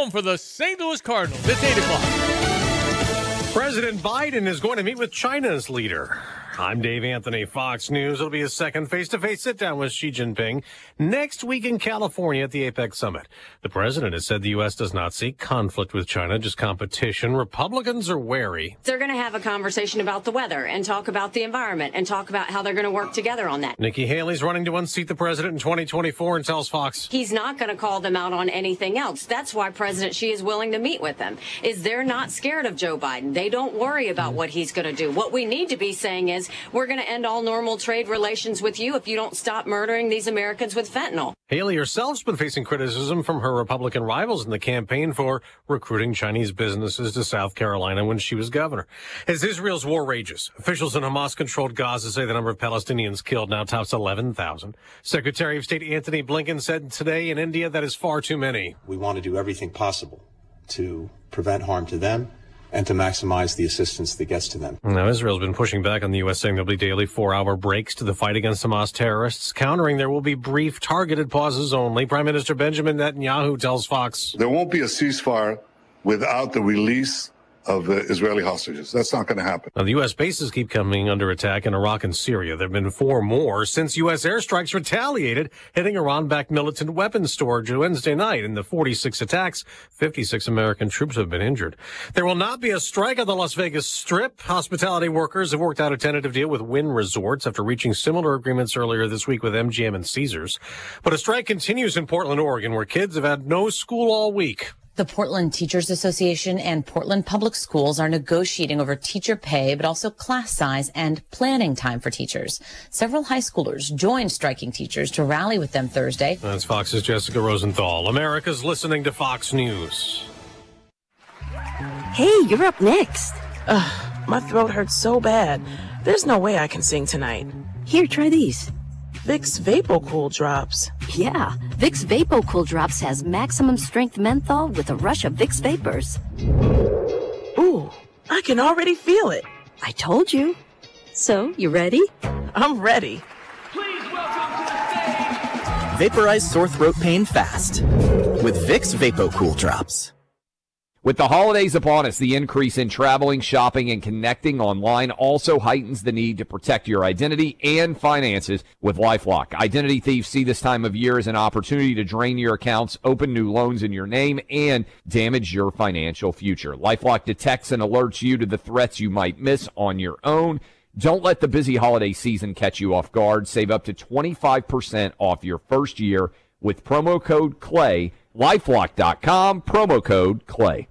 home for the St. Louis Cardinals. It's 8 o'clock. President Biden is going to meet with China's leader. I'm Dave Anthony, Fox News. It'll be his second face-to-face sit-down with Xi Jinping next week in California at the APEC summit. The president has said the U.S. does not seek conflict with China, just competition. Republicans are wary. They're going to have a conversation about the weather and talk about the environment and talk about how they're going to work together on that. Nikki Haley's running to unseat the president in 2024 and tells Fox he's not going to call them out on anything else. That's why President Xi is willing to meet with them, is they're not scared of Joe Biden. They don't worry about what he's going to do. What we need to be saying is, we're going to end all normal trade relations with you if you don't stop murdering these Americans with fentanyl. Haley herself's been facing criticism from her Republican rivals in the campaign for recruiting Chinese businesses to South Carolina when she was governor. As Israel's war rages, officials in Hamas-controlled Gaza say the number of Palestinians killed now tops 11,000. Secretary of State Antony Blinken said today in India that is far too many. We want to do everything possible to prevent harm to them and to maximize the assistance that gets to them. Now, Israel's been pushing back on the U.S., saying there'll be daily 4-hour breaks to the fight against Hamas terrorists, countering there will be brief, targeted pauses only. Prime Minister Benjamin Netanyahu tells Fox there won't be a ceasefire without the release of the Israeli hostages. That's not going to happen. Now, the U.S. bases keep coming under attack in Iraq and Syria. There have been 4 more since U.S. airstrikes retaliated, hitting Iran-backed militant weapons storage Wednesday night. In the 46 attacks, 56 American troops have been injured. There will not be a strike on the Las Vegas Strip. Hospitality workers have worked out a tentative deal with Wynn Resorts after reaching similar agreements earlier this week with MGM and Caesars. But a strike continues in Portland, Oregon, where kids have had no school all week. The Portland Teachers Association and Portland Public Schools are negotiating over teacher pay, but also class size and planning time for teachers. Several high schoolers joined striking teachers to rally with them Thursday. That's Fox's Jessica Rosenthal. America's listening to Fox News. Hey, you're up next. My throat hurts so bad. There's no way I can sing tonight. Here, try these. Vicks VapoCool Drops. Yeah, Vicks VapoCool Drops has maximum strength menthol with a rush of Vicks Vapors. Ooh, I can already feel it. I told you. So, you ready? I'm ready. Please welcome to the stage. Vaporize sore throat pain fast with Vicks VapoCool Drops. With the holidays upon us, the increase in traveling, shopping, and connecting online also heightens the need to protect your identity and finances with LifeLock. Identity thieves see this time of year as an opportunity to drain your accounts, open new loans in your name, and damage your financial future. LifeLock detects and alerts you to the threats you might miss on your own. Don't let the busy holiday season catch you off guard. Save up to 25% off your first year with promo code CLAY. LifeLock.com, promo code CLAY.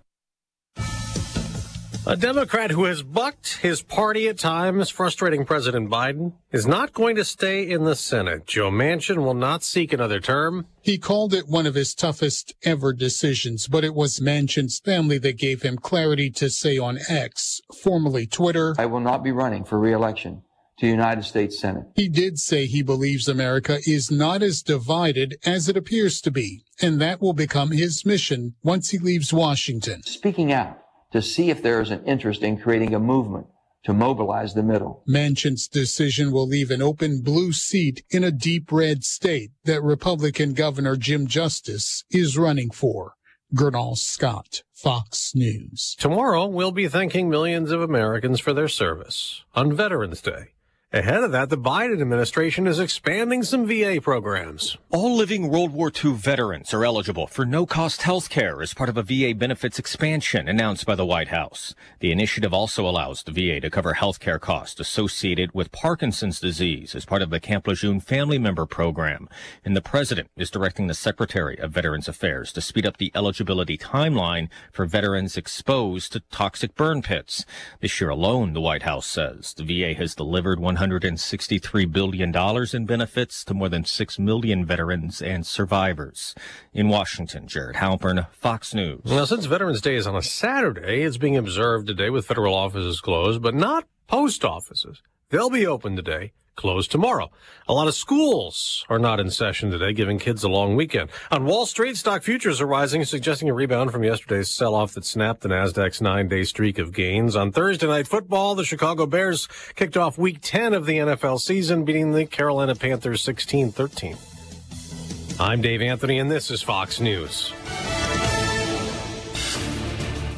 A Democrat who has bucked his party at times, frustrating President Biden, is not going to stay in the Senate. Joe Manchin will not seek another term. He called it one of his toughest ever decisions, but it was Manchin's family that gave him clarity to say on X, formerly Twitter, I will not be running for re-election to the United States Senate. He did say he believes America is not as divided as it appears to be, and that will become his mission once he leaves Washington. Speaking out to see if there is an interest in creating a movement to mobilize the middle. Manchin's decision will leave an open blue seat in a deep red state that Republican Governor Jim Justice is running for. Gernal Scott, Fox News. Tomorrow, we'll be thanking millions of Americans for their service on Veterans Day. Ahead of that, the Biden administration is expanding some VA programs. All living World War II veterans are eligible for no-cost health care as part of a VA benefits expansion announced by the White House. The initiative also allows the VA to cover health care costs associated with Parkinson's disease as part of the Camp Lejeune family member program. And the president is directing the Secretary of Veterans Affairs to speed up the eligibility timeline for veterans exposed to toxic burn pits. This year alone, the White House says, the VA has delivered $163 billion in benefits to more than 6 million veterans and survivors. In Washington, Jared Halpern, Fox News. Now, since Veterans Day is on a Saturday, it's being observed today with federal offices closed, but not post offices. They'll be open today, closed tomorrow. A lot of schools are not in session today, giving kids a long weekend. On Wall Street, stock futures are rising, suggesting a rebound from yesterday's sell-off that snapped the Nasdaq's 9-day streak of gains. On Thursday Night Football, the Chicago Bears kicked off Week 10 of the NFL season, beating the Carolina Panthers 16-13. I'm Dave Anthony, and this is Fox News.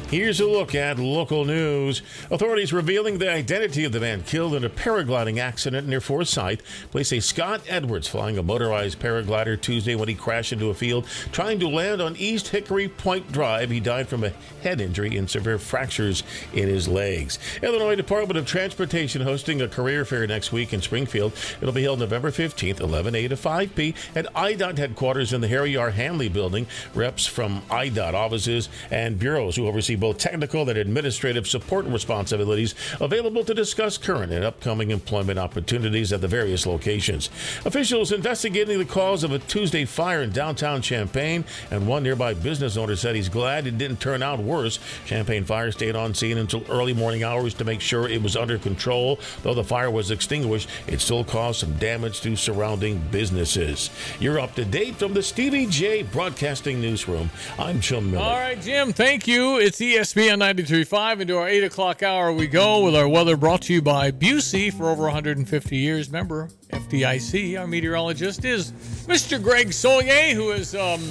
Here's a look at local news. Authorities revealing the identity of the man killed in a paragliding accident near Forsyth. Police say Scott Edwards flying a motorized paraglider Tuesday when he crashed into a field trying to land on East Hickory Point Drive. He died from a head injury and severe fractures in his legs. Illinois Department of Transportation hosting a career fair next week in Springfield. It'll be held November 15th, 11 a to 5 p. at IDOT headquarters in the Harry R. Hanley building. Reps from IDOT offices and bureaus who oversee both technical and administrative support responsibilities available to discuss current and upcoming employment opportunities at the various locations. Officials investigating the cause of a Tuesday fire in downtown Champaign, and one nearby business owner said he's glad it didn't turn out worse. Champaign Fire stayed on scene until early morning hours to make sure it was under control. Though the fire was extinguished, it still caused some damage to surrounding businesses. You're up to date from the Stevie J Broadcasting Newsroom. I'm Jim Miller. All right, Jim, thank you. It's ESPN 93.5. Into our 8 o'clock hour we go with our weather brought to you by Busey for over 150 years. Member FDIC. Our meteorologist is Mr. Greg Solier, who is,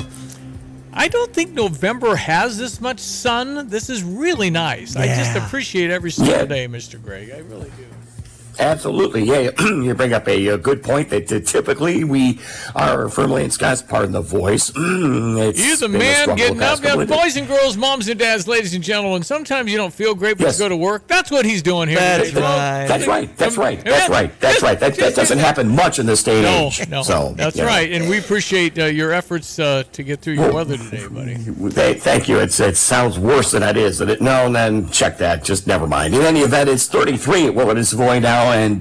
I don't think November has this much sun. This is really nice. Yeah. I just appreciate every single day, Mr. Greg. I really do. Absolutely, yeah. You bring up a good point that typically we are firmly in Scott's pardon the voice. You're the man getting up. Now, boys and girls, moms and dads, ladies and gentlemen, sometimes you don't feel great but you go to work. That's what he's doing here today. That's right. That doesn't happen much in this day and age. No, so, that's right. And we appreciate your efforts to get through your weather today, buddy. Thank you. It sounds worse than it is. No, then check that. Just never mind. In any event, it's 33 at Wilderness Savoy now. And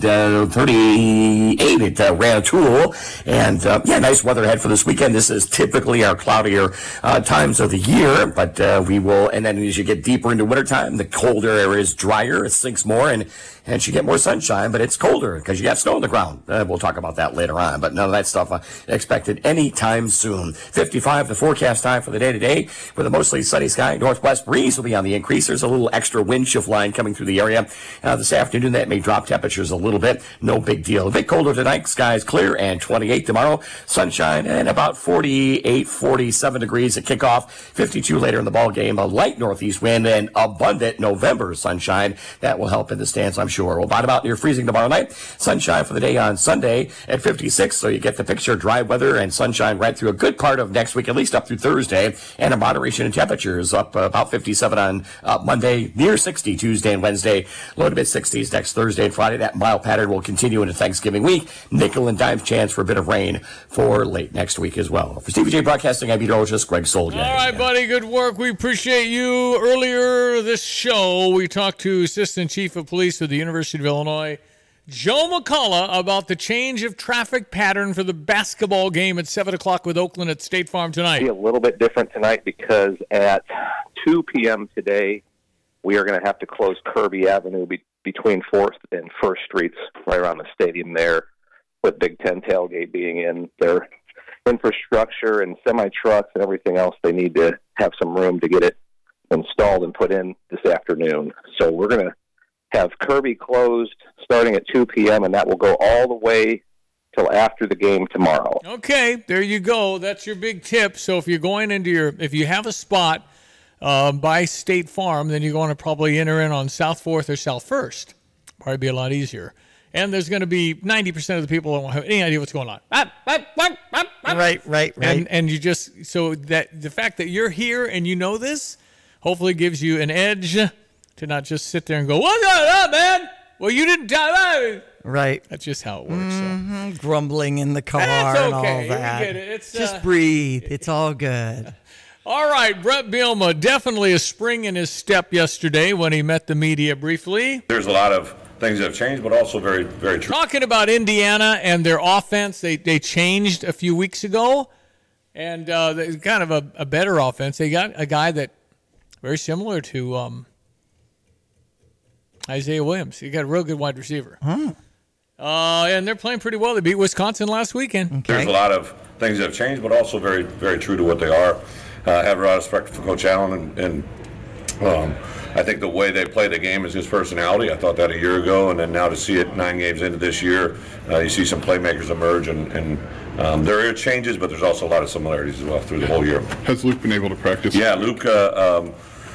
38 at Rantoul. And, nice weather ahead for this weekend. This is typically our cloudier times of the year, but we will, and then as you get deeper into wintertime, the colder air is drier, it sinks more, and you get more sunshine, but it's colder because you got snow on the ground. We'll talk about that later on, but none of that stuff expected anytime soon. 55, the forecast time for the day today, with a mostly sunny sky. Northwest breeze will be on the increase. There's a little extra wind shift line coming through the area this afternoon. That may drop temperatures a little bit. No big deal. A bit colder tonight. Skies clear, and 28 tomorrow. Sunshine and about 48, 47 degrees at kickoff. 52 later in the ball game. A light northeast wind and abundant November sunshine. That will help in the stands, I'm sure. We'll bottom out near freezing tomorrow night. Sunshine for the day on Sunday at 56. So you get the picture. Dry weather and sunshine right through a good part of next week, at least up through Thursday. And a moderation in temperatures up about 57 on Monday, near 60 Tuesday and Wednesday. Low to mid 60s next Thursday and Friday. That mild pattern will continue into Thanksgiving week. Nickel and dime chance for a bit of rain for late next week as well. For Stevie J Broadcasting, I'm meteorologist Greg Solier. All right, buddy. Good work. We appreciate you. Earlier this show, we talked to Assistant Chief of Police of the University of Illinois, Joe McCullough, about the change of traffic pattern for the basketball game at 7 o'clock with Oakland at State Farm tonight. It'll be a little bit different tonight because at 2 p.m. today, we are going to have to close Kirby Avenue between 4th and 1st Streets, right around the stadium there, with Big Ten tailgate being in. Their infrastructure and semi-trucks and everything else, they need to have some room to get it installed and put in this afternoon. So we're going to have Kirby closed starting at 2 p.m., and that will go all the way till after the game tomorrow. Okay, there you go. That's your big tip. So if you're going into if you have a spot by State Farm, then you're going to probably enter in on South 4th or South 1st. Probably be a lot easier. And there's going to be 90% of the people that won't have any idea what's going on. Right. And you just, so that the fact that you're here and you know this, hopefully gives you an edge to not just sit there and go, what's going on, man? Well, you didn't tell me. Right. That's just how it works. So. Grumbling in the car and all that. We get it. It's, just breathe. It's all good. All right, Brett Bielema, definitely a spring in his step yesterday when he met the media briefly. There's a lot of things that have changed, but also very, very true. Talking about Indiana and their offense, they changed a few weeks ago, and kind of a better offense. They got a guy that very similar to Isaiah Williams. He got a real good wide receiver. And they're playing pretty well. They beat Wisconsin last weekend. Okay. There's a lot of things that have changed, but also very, very true to what they are. I have a lot of respect for Coach Allen, and I think the way they play the game is his personality. I thought that a year ago, and then now to see it 9 games into this year, you see some playmakers emerge, and there are changes, but there's also a lot of similarities as well through the whole year. Has Luke been able to practice? Yeah, Luke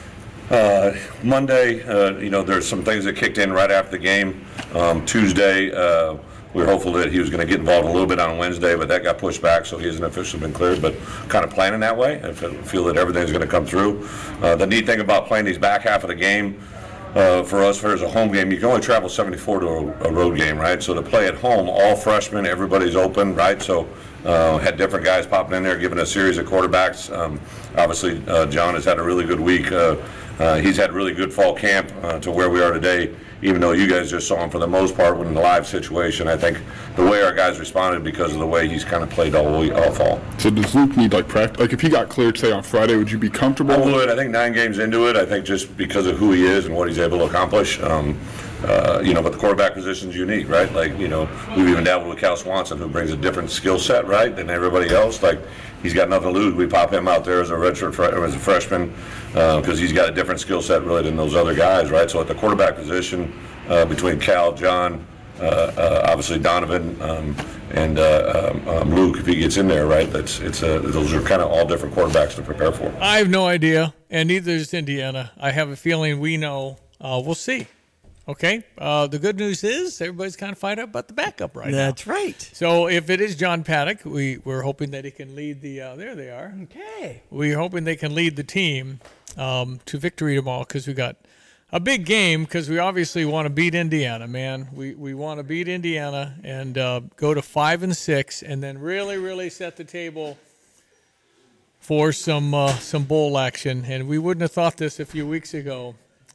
Monday, there's some things that kicked in right after the game. Tuesday, we were hopeful that he was going to get involved a little bit on Wednesday, but that got pushed back, so he hasn't officially been cleared, but kind of planning that way. I feel that everything's going to come through. The neat thing about playing these back half of the game, for us, as a home game, you can only travel 74 to a road game, right? So to play at home, all freshmen, everybody's open, right? So had different guys popping in there, giving a series of quarterbacks. Obviously, John has had a really good week. He's had really good fall camp to where we are today, even though you guys just saw him for the most part in the live situation. I think the way our guys responded because of the way he's kind of played all fall. So does Luke need practice? If he got cleared, say on Friday, would you be comfortable? I would. I think 9 games into it, I think just because of who he is and what he's able to accomplish. But the quarterback position is unique, right? We've even dabbled with Cal Swanson, who brings a different skill set, right, than everybody else. He's got nothing to lose. We pop him out there as a freshman because he's got a different skill set really than those other guys, right? So at the quarterback position, between Cal, John, obviously Donovan, and Luke, if he gets in there, right? Those are kind of all different quarterbacks to prepare for. I have no idea, and neither does Indiana. I have a feeling we know. We'll see. Okay. The good news is everybody's kind of fired up about the backup right now. That's right. So if it is John Paddock, we're hoping that he can lead the. There they are. Okay. We're hoping they can lead the team to victory tomorrow because we got a big game because we obviously want to beat Indiana, man. We want to beat Indiana and go to 5-6 and then really set the table for some bowl action. And we wouldn't have thought this a few weeks ago.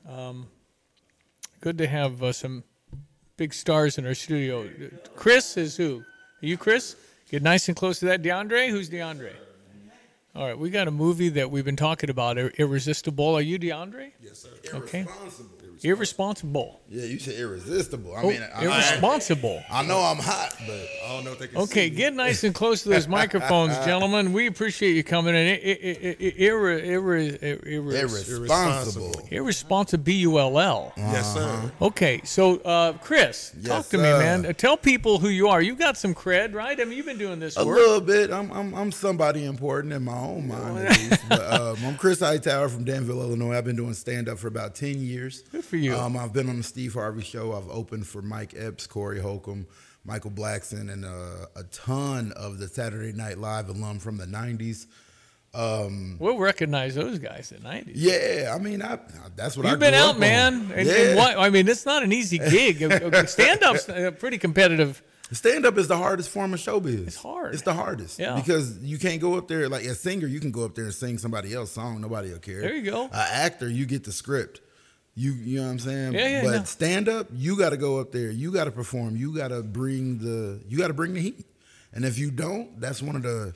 Good to have some big stars in our studio. Chris is who? Are you Chris? Get nice and close to that. DeAndre? Who's DeAndre? All right, we got a movie that we've been talking about, Irresistible. Are you DeAndre? Yes, sir. Okay. Irresponsible. Yeah, you said irresistible. Irresponsible. I know I'm hot, but I don't know if they can see Okay, me. get nice and close to those microphones, gentlemen. We appreciate you coming in. Irresponsible. Irresponsible, B-U-L-L. Yes, sir. Okay, so Chris, talk to me, man. Tell people who you are. You got some cred, right? I mean, you've been doing this A work. little bit. I'm somebody important in my own mind, at least. But I'm Chris Hightower from Danville, Illinois. I've been doing stand-up for about 10 years. Good for you. I've been on the Steve Harvey Show. I've opened for Mike Epps, Corey Holcomb, Michael Blackson, and a ton of the Saturday Night Live alum from the 90s. We'll recognize those guys in the 90s. Yeah, I mean, that's what You've been out, man. And what, I mean, it's not an easy gig. Stand-up's pretty competitive. Stand-up is the hardest form of showbiz. It's hard. It's the hardest. Yeah. Because you can't go up there, like a singer, you can go up there and sing somebody else's song. Nobody will care. There you go. An actor, you get the script. You know what I'm saying? Yeah, but stand-up, you got to go up there. You got to perform. You got to bring the heat. And if you don't, that's one of the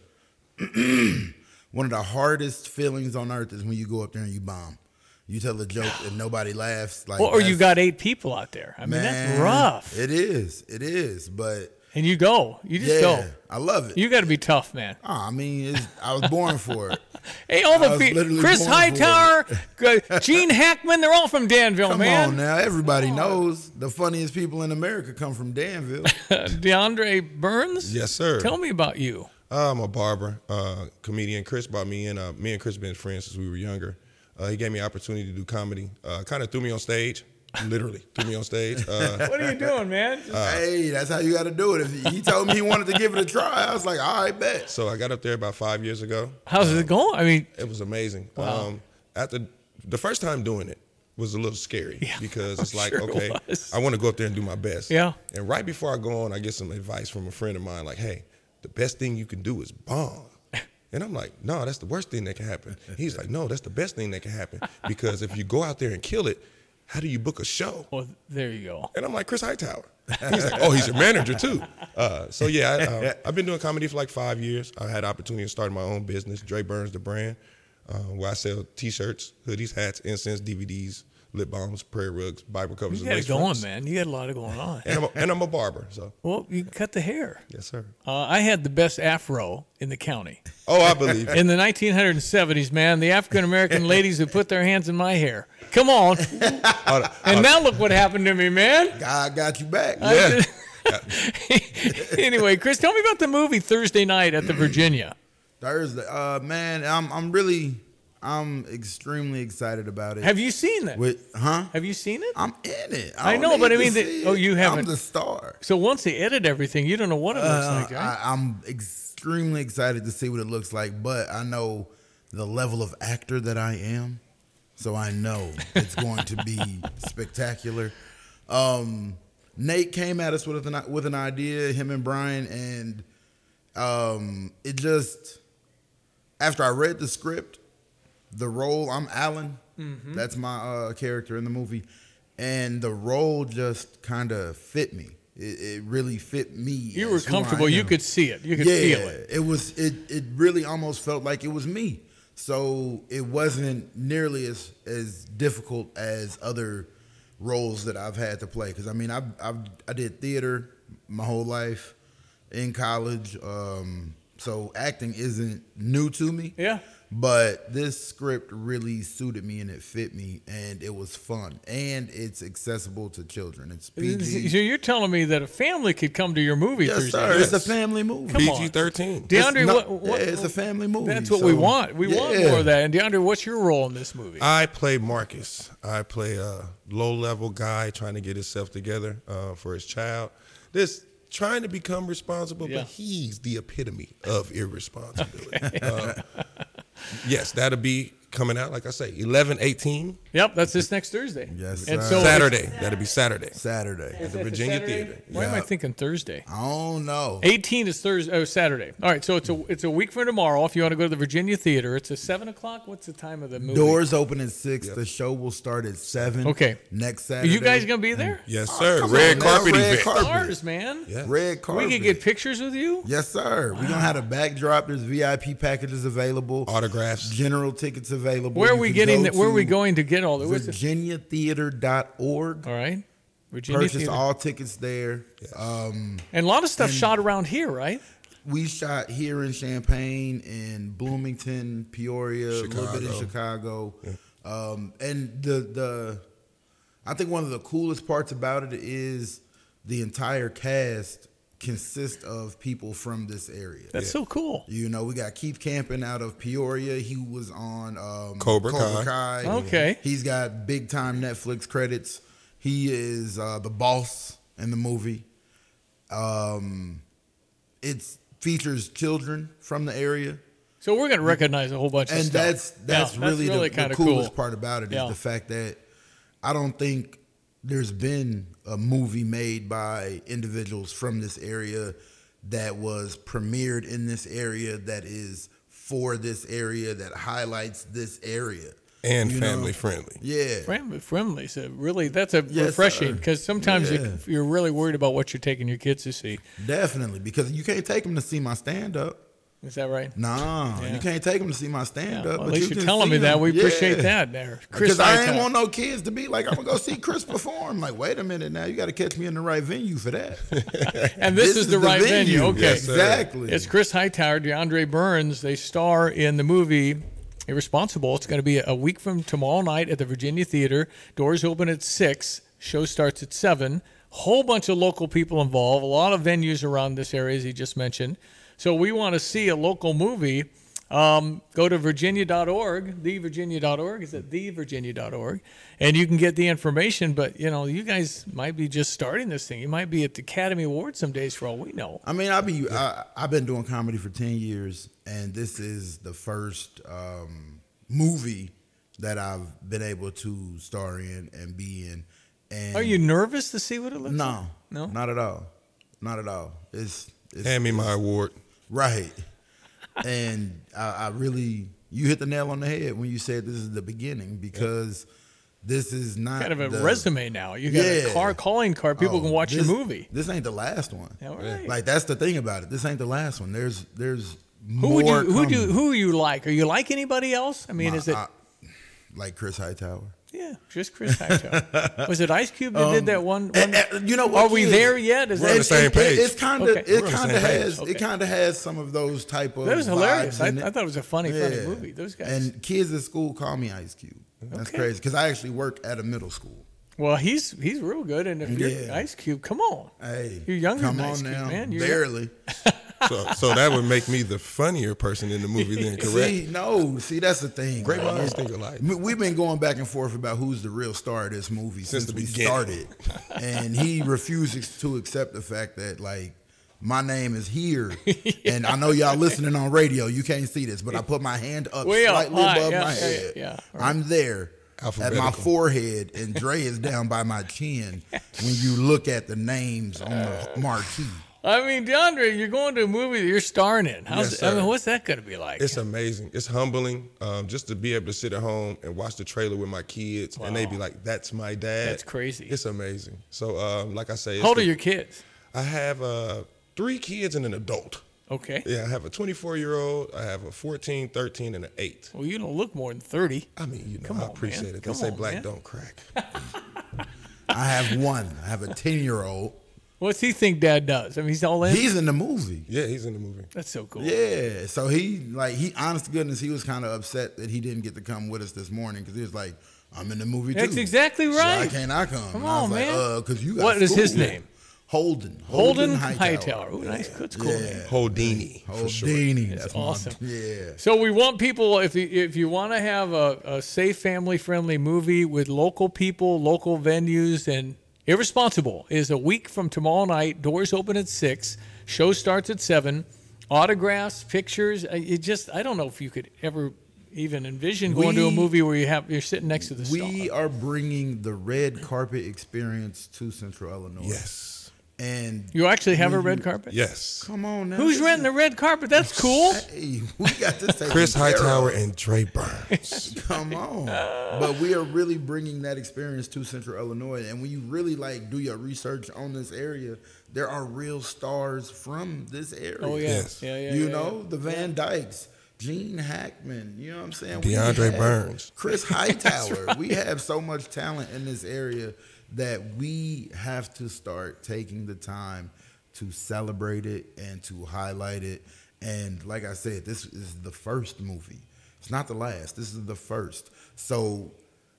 hardest feelings on earth is when you go up there and you bomb. You tell a joke and nobody laughs. Or you got 8 people out there. I mean, that's rough. It is. But and you go. You just go. I love it. You got to be tough, man. I mean, I was born for it. Hey, all the people, Chris Hightower, Gene Hackman, they're all from Danville, man. Come on now. Everybody knows the funniest people in America come from Danville. DeAndre Burns? Yes, sir. Tell me about you. I'm a barber, comedian. Chris brought me in. Me and Chris been friends since we were younger. He gave me an opportunity to do comedy. Kind of threw me on stage. Literally threw me on stage. What are you doing, man? Hey, that's how you got to do it. If he told me he wanted to give it a try, I was like, all right, bet. So I got up there about 5 years ago. How's it going? I mean, it was amazing. Wow. After the first time doing it was a little scary because it's like, okay, I want to go up there and do my best. Yeah. And right before I go on, I get some advice from a friend of mine, like, hey, the best thing you can do is bomb. And I'm like, no, that's the worst thing that can happen. He's like, no, that's the best thing that can happen because if you go out there and kill it, how do you book a show? Well, there you go. And I'm like, Chris Hightower. He's like, oh, he's your manager too. So yeah, I've been doing comedy for like 5 years. I had the opportunity to start my own business, Dre Burns the brand, where I sell T-shirts, hoodies, hats, incense, DVDs, lip balms, prayer rugs, Bible covers. You got it going, man. You got a lot of going on. And I'm a barber, so. Well, you can cut the hair. Yes, sir. I had the best afro in the county. Oh, I believe it. In the 1970s, man, the African-American ladies who put their hands in my hair. Come on. And now look what happened to me, man. God got you back. Yeah. Anyway, Chris, tell me about the movie Thursday night at the Virginia. Thursday, man, I'm extremely excited about it. Have you seen it? Have you seen it? I'm in it. I know, but I mean, you haven't. I'm the star. So once they edit everything, you don't know what it looks like, right? I'm extremely excited to see what it looks like, but I know the level of actor that I am, so I know it's going to be spectacular. Nate came at us with an idea, him and Brian, and it just, after I read the script, the role, I'm Alan, that's my character in the movie, and the role just kind of fit me. It really fit me. You were comfortable. You could see it. You could feel it. It really almost felt like it was me. So it wasn't nearly as difficult as other roles that I've had to play. Because I mean, I did theater my whole life in college. So acting isn't new to me. Yeah. But this script really suited me and it fit me and it was fun and it's accessible to children. It's PG. So you're telling me that a family could come to your movie? Yes, sir. It's a family movie. PG-13. DeAndre, it's a family movie. That's what we want. We want more of that. And DeAndre, what's your role in this movie? I play Marcus. I play a low-level guy trying to get himself together for his child. Trying to become responsible, but he's the epitome of irresponsibility. Yes, that'll be coming out, like I say, 11/18. Yep, that's this next Thursday. Yes, and so Saturday. That'll be Saturday. At the Virginia Theater. Why am I thinking Thursday? I don't know. 18 is Thursday. Oh, Saturday. All right, so it's a week from tomorrow. If you want to go to the Virginia Theater, it's at 7 o'clock. What's the time of the movie? Doors open at 6. The show will start at 7. Okay. Next Saturday. Are you guys gonna be there? Yes, sir. Red carpet event. Stars, man. Yeah. Red carpet. We can get pictures with you. Yes, sir. We're gonna have a backdrop. There's VIP packages available. Autographs. General tickets available. Where are we getting? Where are we going to get all the? VirginiaTheater.org. All right. Virginia Purchase Theater. all tickets there. Yes. And a lot of stuff shot around here, right? We shot here in Champaign, in Bloomington, Peoria, a little bit in Chicago. Yeah. And I think one of the coolest parts about it is the entire cast consists of people from this area. That's so cool. You know, we got Keith Campen out of Peoria. He was on Cobra Kai. Okay. He's got big time Netflix credits. He is the boss in the movie. It features children from the area. So we're going to recognize a whole bunch of stuff. And that's really the coolest part about it is the fact that I don't think there's been a movie made by individuals from this area that was premiered in this area, that is for this area, that highlights this area. And family friendly. Yeah. Family friendly. So really, that's refreshing because sometimes you're really worried about what you're taking your kids to see. Definitely, because you can't take them to see my stand-up. Is that right? Nah, you can't take them to see my stand-up. Well, at least you're telling me that. We appreciate that there. Because I ain't want no kids to be like, I'm going to go see Chris perform. Like, wait a minute now. You got to catch me in the right venue for that. And this is the right venue. Okay. Yes, exactly. It's Chris Hightower, DeAndre Burns. They star in the movie Irresponsible. It's going to be a week from tomorrow night at the Virginia Theater. Doors open at 6. Show starts at 7. Whole bunch of local people involved. A lot of venues around this area, as he just mentioned. So we want to see a local movie. Go to virginia.org, thevirginia.org. Is it thevirginia.org? And you can get the information. But, you know, you guys might be just starting this thing. You might be at the Academy Awards some days for all we know. I mean, I've been doing comedy for 10 years, and this is the first movie that I've been able to star in and be in. And are you nervous to see what it looks like? No, not at all. Not at all. It's hand me my award. Right. And I really, you hit the nail on the head when you said this is the beginning, because this is not kind of a resume now. You got a calling card. People can watch your movie. This ain't the last one. All right. Like, that's the thing about it. This ain't the last one. There's who more. Who you like? Are you like anybody else? I mean, is it like Chris Hightower? Yeah, just Chris Hightower. Was it Ice Cube that did that one? You know what? Are we there yet? We're on the same page. It kind of has some of those type of. That was hilarious. I vibes in it. thought it was a funny movie. Those guys. And kids at school call me Ice Cube. That's crazy, because I actually work at a middle school. Well, he's real good, and if you're Ice Cube, come on. Hey, you're younger come than on Ice Cube, now, man. Barely. So that would make me the funnier person in the movie then, correct? See, that's the thing. Great minds think alike. We've been going back and forth about who's the real star of this movie since we beginning. started. And he refuses to accept the fact that, like, my name is here. And I know y'all listening on radio, you can't see this, but I put my hand up slightly above my head. Yeah. I'm there at my forehead, and Dre is down by my chin when you look at the names on the marquee. I mean, DeAndre, you're going to a movie that you're starring in. What's that going to be like? It's amazing. It's humbling just to be able to sit at home and watch the trailer with my kids, and they be like, that's my dad. That's crazy. It's amazing. So, like I say. How old are your kids? I have 3 kids and an adult. Okay. Yeah, I have a 24-year-old, I have a 14, 13, and an 8. Well, you don't look more than 30. I mean, I appreciate it. They say black don't crack. I have one. I have a 10-year-old. What's he think Dad does? I mean, he's all in? He's in the movie. Yeah, he's in the movie. That's so cool. Yeah. So he honest to goodness, he was kind of upset that he didn't get to come with us this morning because he was like, I'm in the movie too. That's exactly right. Why can't I come? Come and I was on, like, man. Because you got What is his school. name? Holden Hightower. Ooh, nice. That's cool. Yeah. Name. Holdini. For sure. That's awesome. Yeah. So we want people, if you want to have a safe, family-friendly movie with local people, local venues, and Irresponsible is a week from tomorrow night. Doors open at 6. Show starts at 7. Autographs, pictures. I don't know if you could ever even envision going to a movie where you're sitting next to the star. We are bringing the red carpet experience to Central Illinois. Yes. And you actually have a red carpet? Yes. Come on now. Who's renting the red carpet? That's cool. Hey, we got this. Chris Hightower and Dre Burns. Come on. But we are really bringing that experience to Central Illinois. And when you really do your research on this area, there are real stars from this area. Oh, yeah. Yes. Yeah, you know, the Van Dykes. Gene Hackman, you know what I'm saying? DeAndre Burns. Chris Hightower. We have so much talent in this area that we have to start taking the time to celebrate it and to highlight it. And like I said, this is the first movie. It's not the last. This is the first. So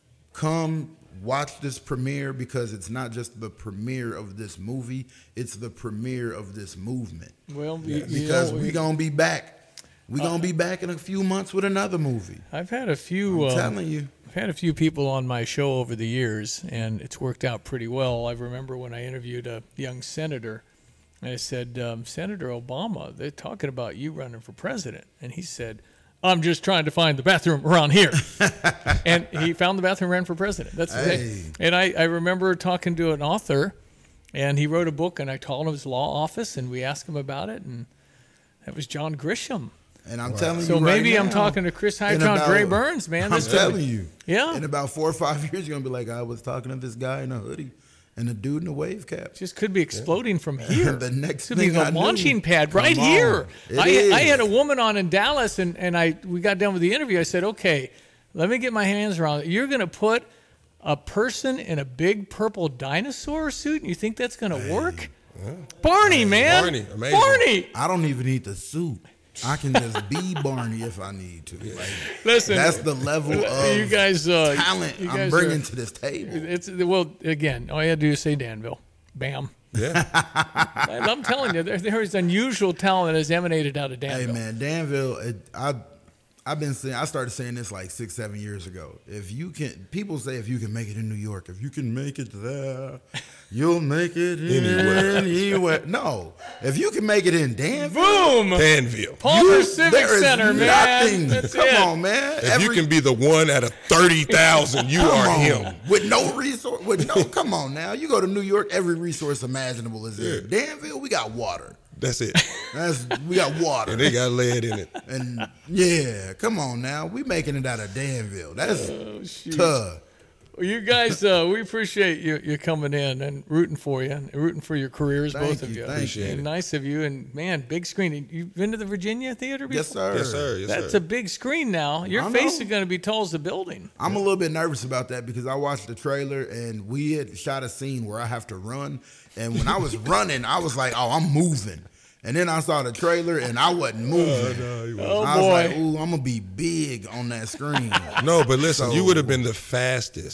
come watch this premiere, because it's not just the premiere of this movie, it's the premiere of this movement. Well, because we're going to be back. We're going to be back in a few months with another movie. I've had a few. I'm telling you. I've had a few people on my show over the years, and it's worked out pretty well. I remember when I interviewed a young senator, and I said, Senator Obama, they're talking about you running for president. And he said, I'm just trying to find the bathroom around here. And he found the bathroom, ran for president. That's it. And I remember talking to an author, and he wrote a book, and I called him his law office, and we asked him about it, and that was John Grisham. And I'm telling you, so maybe I'm talking to Chris Hightower, Dre Burns, man. I'm telling you, yeah. In about 4 or 5 years, you're gonna be like, I was talking to this guy in a hoodie and a dude in a wave cap. Just could be exploding from here. The next could be the launching pad right here. I had a woman on in Dallas, and we got done with the interview. I said, okay, let me get my hands around it. You're gonna put a person in a big purple dinosaur suit, and you think that's gonna work? Yeah. Barney, man. Barney, amazing. Barney. I don't even need the suit. I can just be Barney if I need to. Listen, that's the level of you guys, talent I'm bringing to this table. Well, again, all you had to do is say Danville. Bam. Yeah. I'm telling you, there is unusual talent that has emanated out of Danville. Hey, man, Danville, I started saying this like 6-7 years ago. People say if you can make it in New York, if you can make it there, you'll make it anywhere. No, if you can make it in Danville, boom, Danville, Palmer Civic Center, man. Come on, man. If you can be the one out of 30,000, you are him. With no resource, come on now. You go to New York, every resource imaginable is there. Danville, we got water. That's it. We got water. And they got lead in it. And yeah, come on now. We making it out of Danville. That's tough. Well, you guys, we appreciate you coming in and rooting for you and rooting for your careers, both of you. Appreciate it. Nice of you. And, man, big screen. You've been to the Virginia Theater before? Yes, sir. Yes, sir. Yes, That's sir. a big screen now. Your face is going to be tall as the building. I'm a little bit nervous about that because I watched the trailer and we had shot a scene where I have to run. And when I was running, I was like, oh, I'm moving. And then I saw the trailer and I wasn't moving. I was like, ooh, I'm going to be big on that screen. No, but listen, you would have been the fastest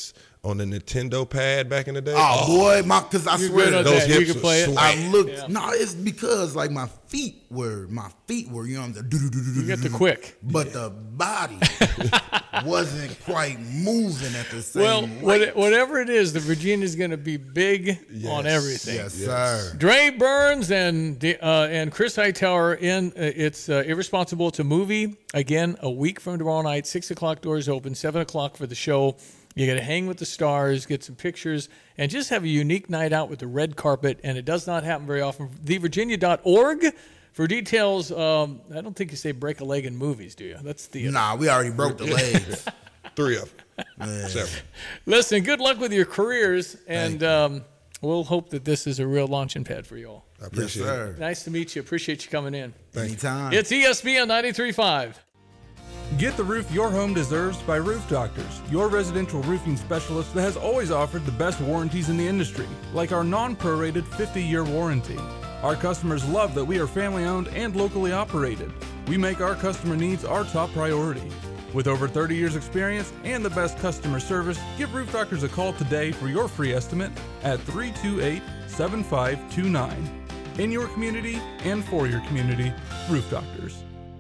on the Nintendo pad back in the day. Oh, boy, because I swear those hips you can play it. I looked. No, it's because like my feet were, you know, you get the quick, but the body wasn't quite moving at the same rate. Whatever it is, the Virginia's going to be big on everything. Yes, sir. Dre Burns and Chris Hightower in It's Irresponsible. It's a movie. Again, a week from tomorrow night, 6 o'clock doors open, 7 o'clock for the show. You got to hang with the stars, get some pictures, and just have a unique night out with the red carpet. And it does not happen very often. TheVirginia.org for details. I don't think you say break a leg in movies, do you? That's theater. Nah, we already broke the legs. 3 of them. 7. Listen, good luck with your careers, and we'll hope that this is a real launching pad for you all. I appreciate it. Nice to meet you. Appreciate you coming in. Anytime. It's ESPN 93.5. Get the roof your home deserves by Roof Doctors, your residential roofing specialist that has always offered the best warranties in the industry, like our non-prorated 50-year warranty. Our customers love that we are family-owned and locally operated. We make our customer needs our top priority. With over 30 years experience and the best customer service, give Roof Doctors a call today for your free estimate at 328-7529. In your community and for your community, Roof Doctors.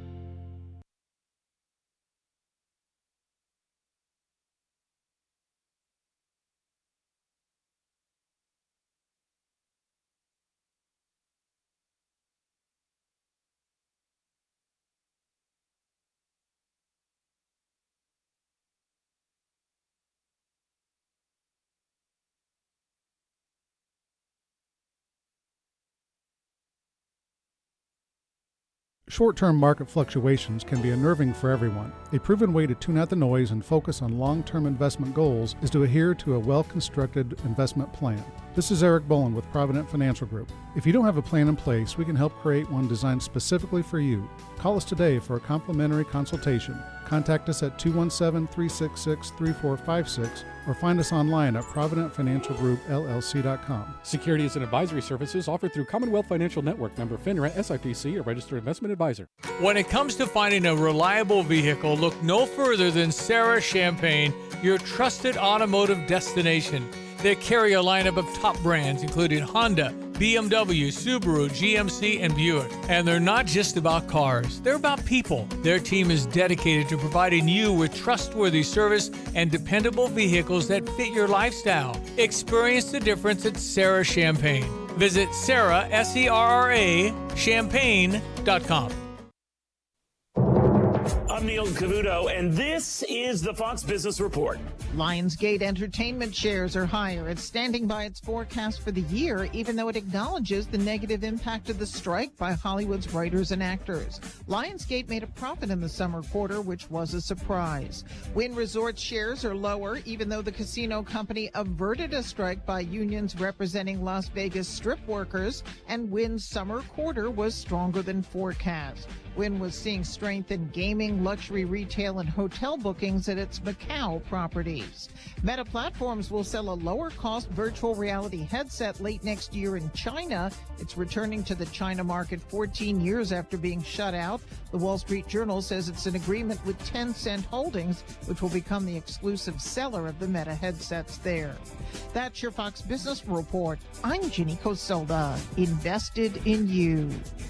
Short-term market fluctuations can be unnerving for everyone. A proven way to tune out the noise and focus on long-term investment goals is to adhere to a well-constructed investment plan. This is Eric Boland with Provident Financial Group. If you don't have a plan in place, we can help create one designed specifically for you. Call us today for a complimentary consultation. Contact us at 217-366-3456 or find us online at providentfinancialgroupllc.com. Securities and advisory services offered through Commonwealth Financial Network, member FINRA, SIPC, a registered investment advisor. When it comes to finding a reliable vehicle, look no further than Sarah Champagne, your trusted automotive destination. They carry a lineup of top brands, including Honda, BMW, Subaru, GMC, and Buick. And they're not just about cars, they're about people. Their team is dedicated to providing you with trustworthy service and dependable vehicles that fit your lifestyle. Experience the difference at Sarah Champagne. Visit Sarah, S-E-R-R-A, champagne.com. I'm Neil Cavuto, and this is the Fox Business Report. Lionsgate Entertainment shares are higher. It's standing by its forecast for the year, even though it acknowledges the negative impact of the strike by Hollywood's writers and actors. Lionsgate made a profit in the summer quarter, which was a surprise. Wynn Resorts shares are lower, even though the casino company averted a strike by unions representing Las Vegas Strip workers, and Wynn's summer quarter was stronger than forecast. Wynn was seeing strength in gaming, luxury retail, and hotel bookings at its Macau properties. Meta Platforms will sell a lower-cost virtual reality headset late next year in China. It's returning to the China market 14 years after being shut out. The Wall Street Journal says it's an agreement with Tencent Holdings, which will become the exclusive seller of the Meta headsets there. That's your Fox Business Report. I'm Ginny Cosolda, invested in you.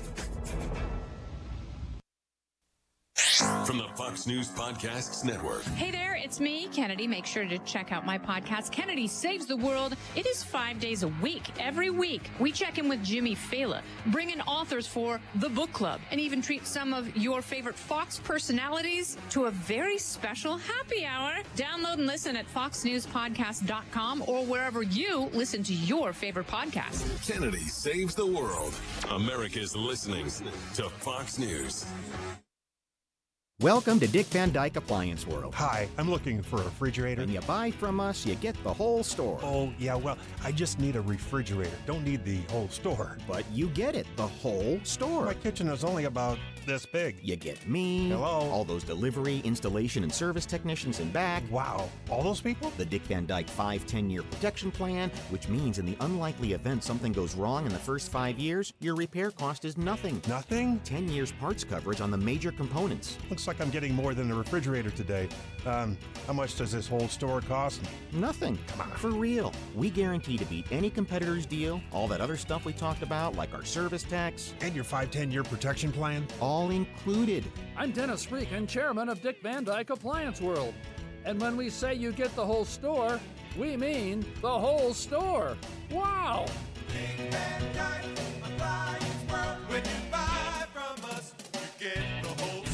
From the Fox News Podcasts Network. Hey there, it's me, Kennedy. Make sure to check out my podcast, Kennedy Saves the World. It is 5 days a week. Every week, we check in with Jimmy Fallon, bring in authors for the book club, and even treat some of your favorite Fox personalities to a very special happy hour. Download and listen at foxnewspodcast.com or wherever you listen to your favorite podcast. Kennedy Saves the World. America's listening to Fox News. Welcome to Dick Van Dyke Appliance World. Hi, I'm looking for a refrigerator. When you buy from us, you get the whole store. Oh, yeah, well, I just need a refrigerator. Don't need the whole store. But you get it, the whole store. My kitchen is only about this big. You get me. Hello. All those delivery, installation, and service technicians in back. Wow, all those people? The Dick Van Dyke 5-10-year protection plan, which means in the unlikely event something goes wrong in the first 5 years, your repair cost is nothing. Nothing? 10 years parts coverage on the major components. Looks looks like I'm getting more than a refrigerator today. How much does this whole store cost? Nothing. Come on. For real. We guarantee to beat any competitor's deal, all that other stuff we talked about, like our service tax. And your 5-10-year protection plan? All included. I'm Dennis Freakin, chairman of Dick Van Dyke Appliance World. And when we say you get the whole store, we mean the whole store. Wow! Dick Van Dyke Appliance World. When you buy from us, you get the whole store.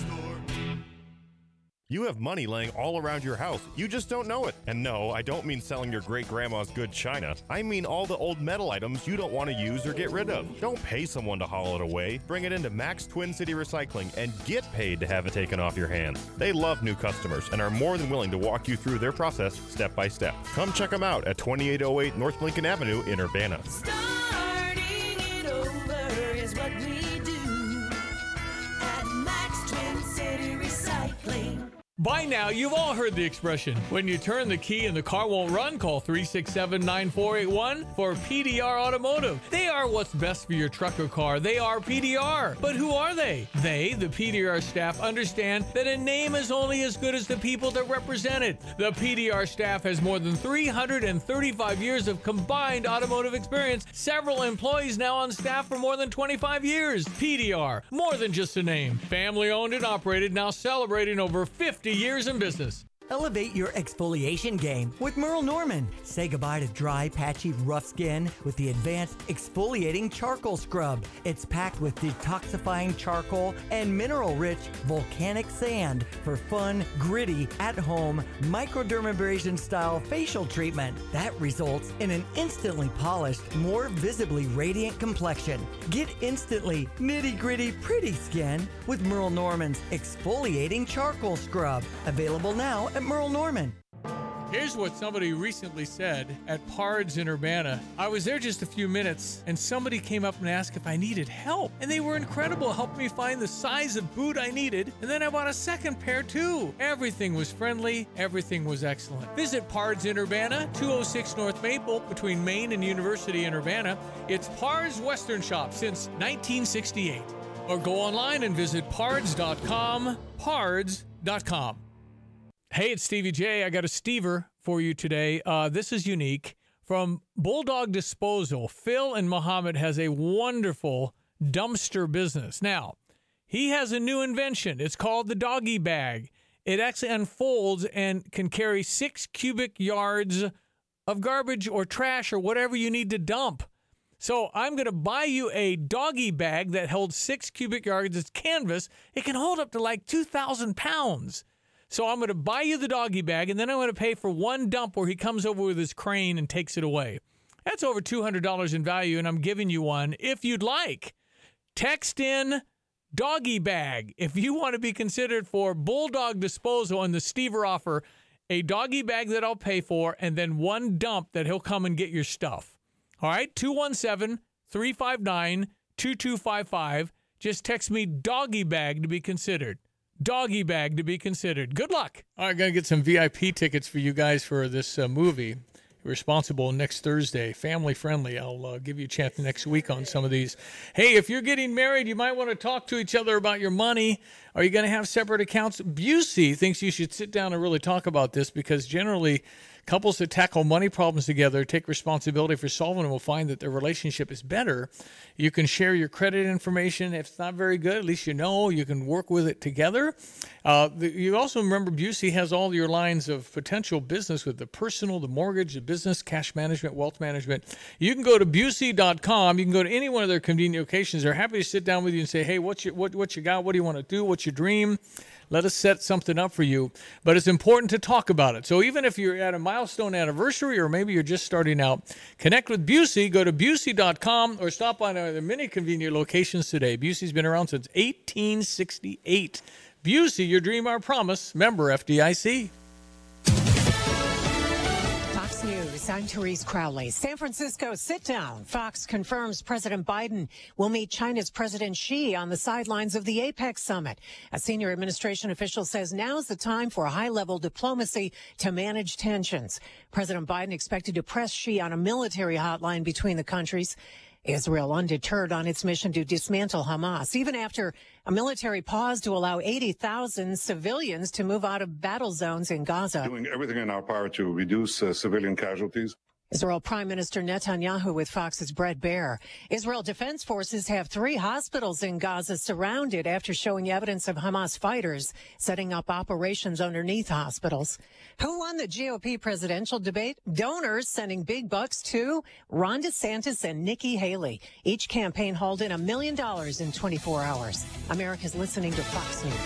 You have money laying all around your house. You just don't know it. And no, I don't mean selling your great-grandma's good china. I mean all the old metal items you don't want to use or get rid of. Don't pay someone to haul it away. Bring it into Max Twin City Recycling and get paid to have it taken off your hands. They love new customers and are more than willing to walk you through their process step by step. Come check them out at 2808 North Lincoln Avenue in Urbana. Starting it over is what we do at Max Twin City Recycling. By now, you've all heard the expression, when you turn the key and the car won't run, call 367-9481 for PDR Automotive. They are what's best for your truck or car. They are PDR. But who are they? They, the PDR staff, understand that a name is only as good as the people that represent it. The PDR staff has more than 335 years of combined automotive experience. Several employees now on staff for more than 25 years. PDR, more than just a name. Family owned and operated, now celebrating over 50 years in business. Elevate your exfoliation game with Merle Norman. Say goodbye to dry, patchy, rough skin with the advanced exfoliating charcoal scrub. It's packed with detoxifying charcoal and mineral-rich volcanic sand for fun, gritty, at-home, microdermabrasion-style facial treatment that results in an instantly polished, more visibly radiant complexion. Get instantly nitty-gritty, pretty skin with Merle Norman's exfoliating charcoal scrub. Available now at Merle Norman. Here's what somebody recently said at Pards in Urbana. I was there just a few minutes, and somebody came up and asked if I needed help. And they were incredible, helped me find the size of boot I needed, and then I bought a second pair too. Everything was friendly, everything was excellent. Visit Pards in Urbana, 206 North Maple, between Main and University in Urbana. It's Pards Western Shop since 1968. Or go online and visit pards.com, pards.com. Hey, it's Stevie J. I got a Stever for you today. This is unique. From Bulldog Disposal, Phil and Muhammad has a wonderful dumpster business. Now, he has a new invention. It's called the doggy bag. It actually unfolds and can carry 6 cubic yards of garbage or trash or whatever you need to dump. So I'm going to buy you a doggy bag that holds 6 cubic yards. It's canvas. It can hold up to like 2,000 pounds. So I'm going to buy you the doggy bag, and then I'm going to pay for one dump where he comes over with his crane and takes it away. That's over $200 in value, and I'm giving you one if you'd like. Text in doggy bag if you want to be considered for Bulldog Disposal and the Stever offer, a doggy bag that I'll pay for, and then one dump that he'll come and get your stuff. All right, 217-359-2255. Just text me doggy bag to be considered. Doggy bag to be considered. Good luck. All right, going to get some VIP tickets for you guys for this movie. Responsible next Thursday. Family friendly. I'll give you a chance next week on some of these. Hey, if you're getting married, you might want to talk to each other about your money. Are you going to have separate accounts? Busey thinks you should sit down and really talk about this because generally couples that tackle money problems together, take responsibility for solving them, will find that their relationship is better. You can share your credit information. If it's not very good, at least you know you can work with it together. You also remember Busey has all your lines of potential business with the personal, the mortgage, the business, cash management, wealth management. You can go to Busey.com. You can go to any one of their convenient locations. They're happy to sit down with you and say, hey, what you got? What do you want to do? What's your dream? Let us set something up for you. But it's important to talk about it. So even if you're at a milestone anniversary or maybe you're just starting out, connect with Busey. Go to Busey.com or stop by the many convenient locations today. Busey's been around since 1868. Busey, your dream, our promise. Member FDIC. Fox News, I'm Therese Crowley. San Francisco sit down. Fox confirms President Biden will meet China's President Xi on the sidelines of the APEC summit. A senior administration official says now's the time for high-level diplomacy to manage tensions. President Biden expected to press Xi on a military hotline between the countries. Israel undeterred on its mission to dismantle Hamas, even after a military pause to allow 80,000 civilians to move out of battle zones in Gaza. Doing everything in our power to reduce civilian casualties. Israel Prime Minister Netanyahu with Fox's Brett Baer. Israel Defense Forces have 3 hospitals in Gaza surrounded after showing evidence of Hamas fighters setting up operations underneath hospitals. Who won the GOP presidential debate? Donors sending big bucks to Ron DeSantis and Nikki Haley. Each campaign hauled in $1 million in 24 hours. America's listening to Fox News.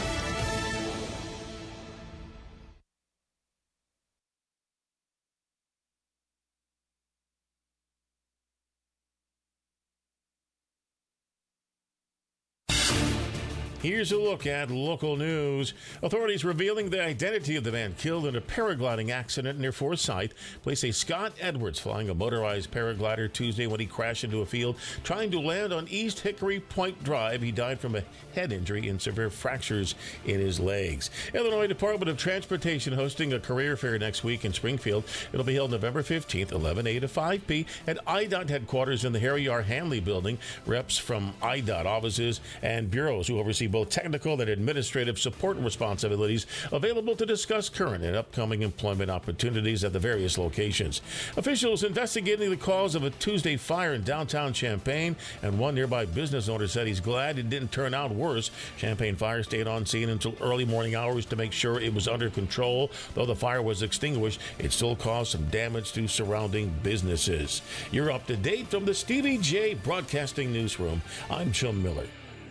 Here's a look at local news. Authorities revealing the identity of the man killed in a paragliding accident near Forsyth. Police say Scott Edwards flying a motorized paraglider Tuesday when he crashed into a field trying to land on East Hickory Point Drive. He died from a head injury and severe fractures in his legs. Illinois Department of Transportation hosting a career fair next week in Springfield. It'll be held November 15th, 11 a to 5 p at IDOT headquarters in the Harry R. Hanley building. Reps from IDOT offices and bureaus who oversee both technical and administrative support responsibilities available to discuss current and upcoming employment opportunities at the various locations. Officials investigating the cause of a Tuesday fire in downtown Champaign, and one nearby business owner said he's glad it didn't turn out worse. Champaign Fire stayed on scene until early morning hours to make sure it was under control. Though the fire was extinguished, it still caused some damage to surrounding businesses. You're up to date from the Stevie J Broadcasting Newsroom. I'm Jim Miller.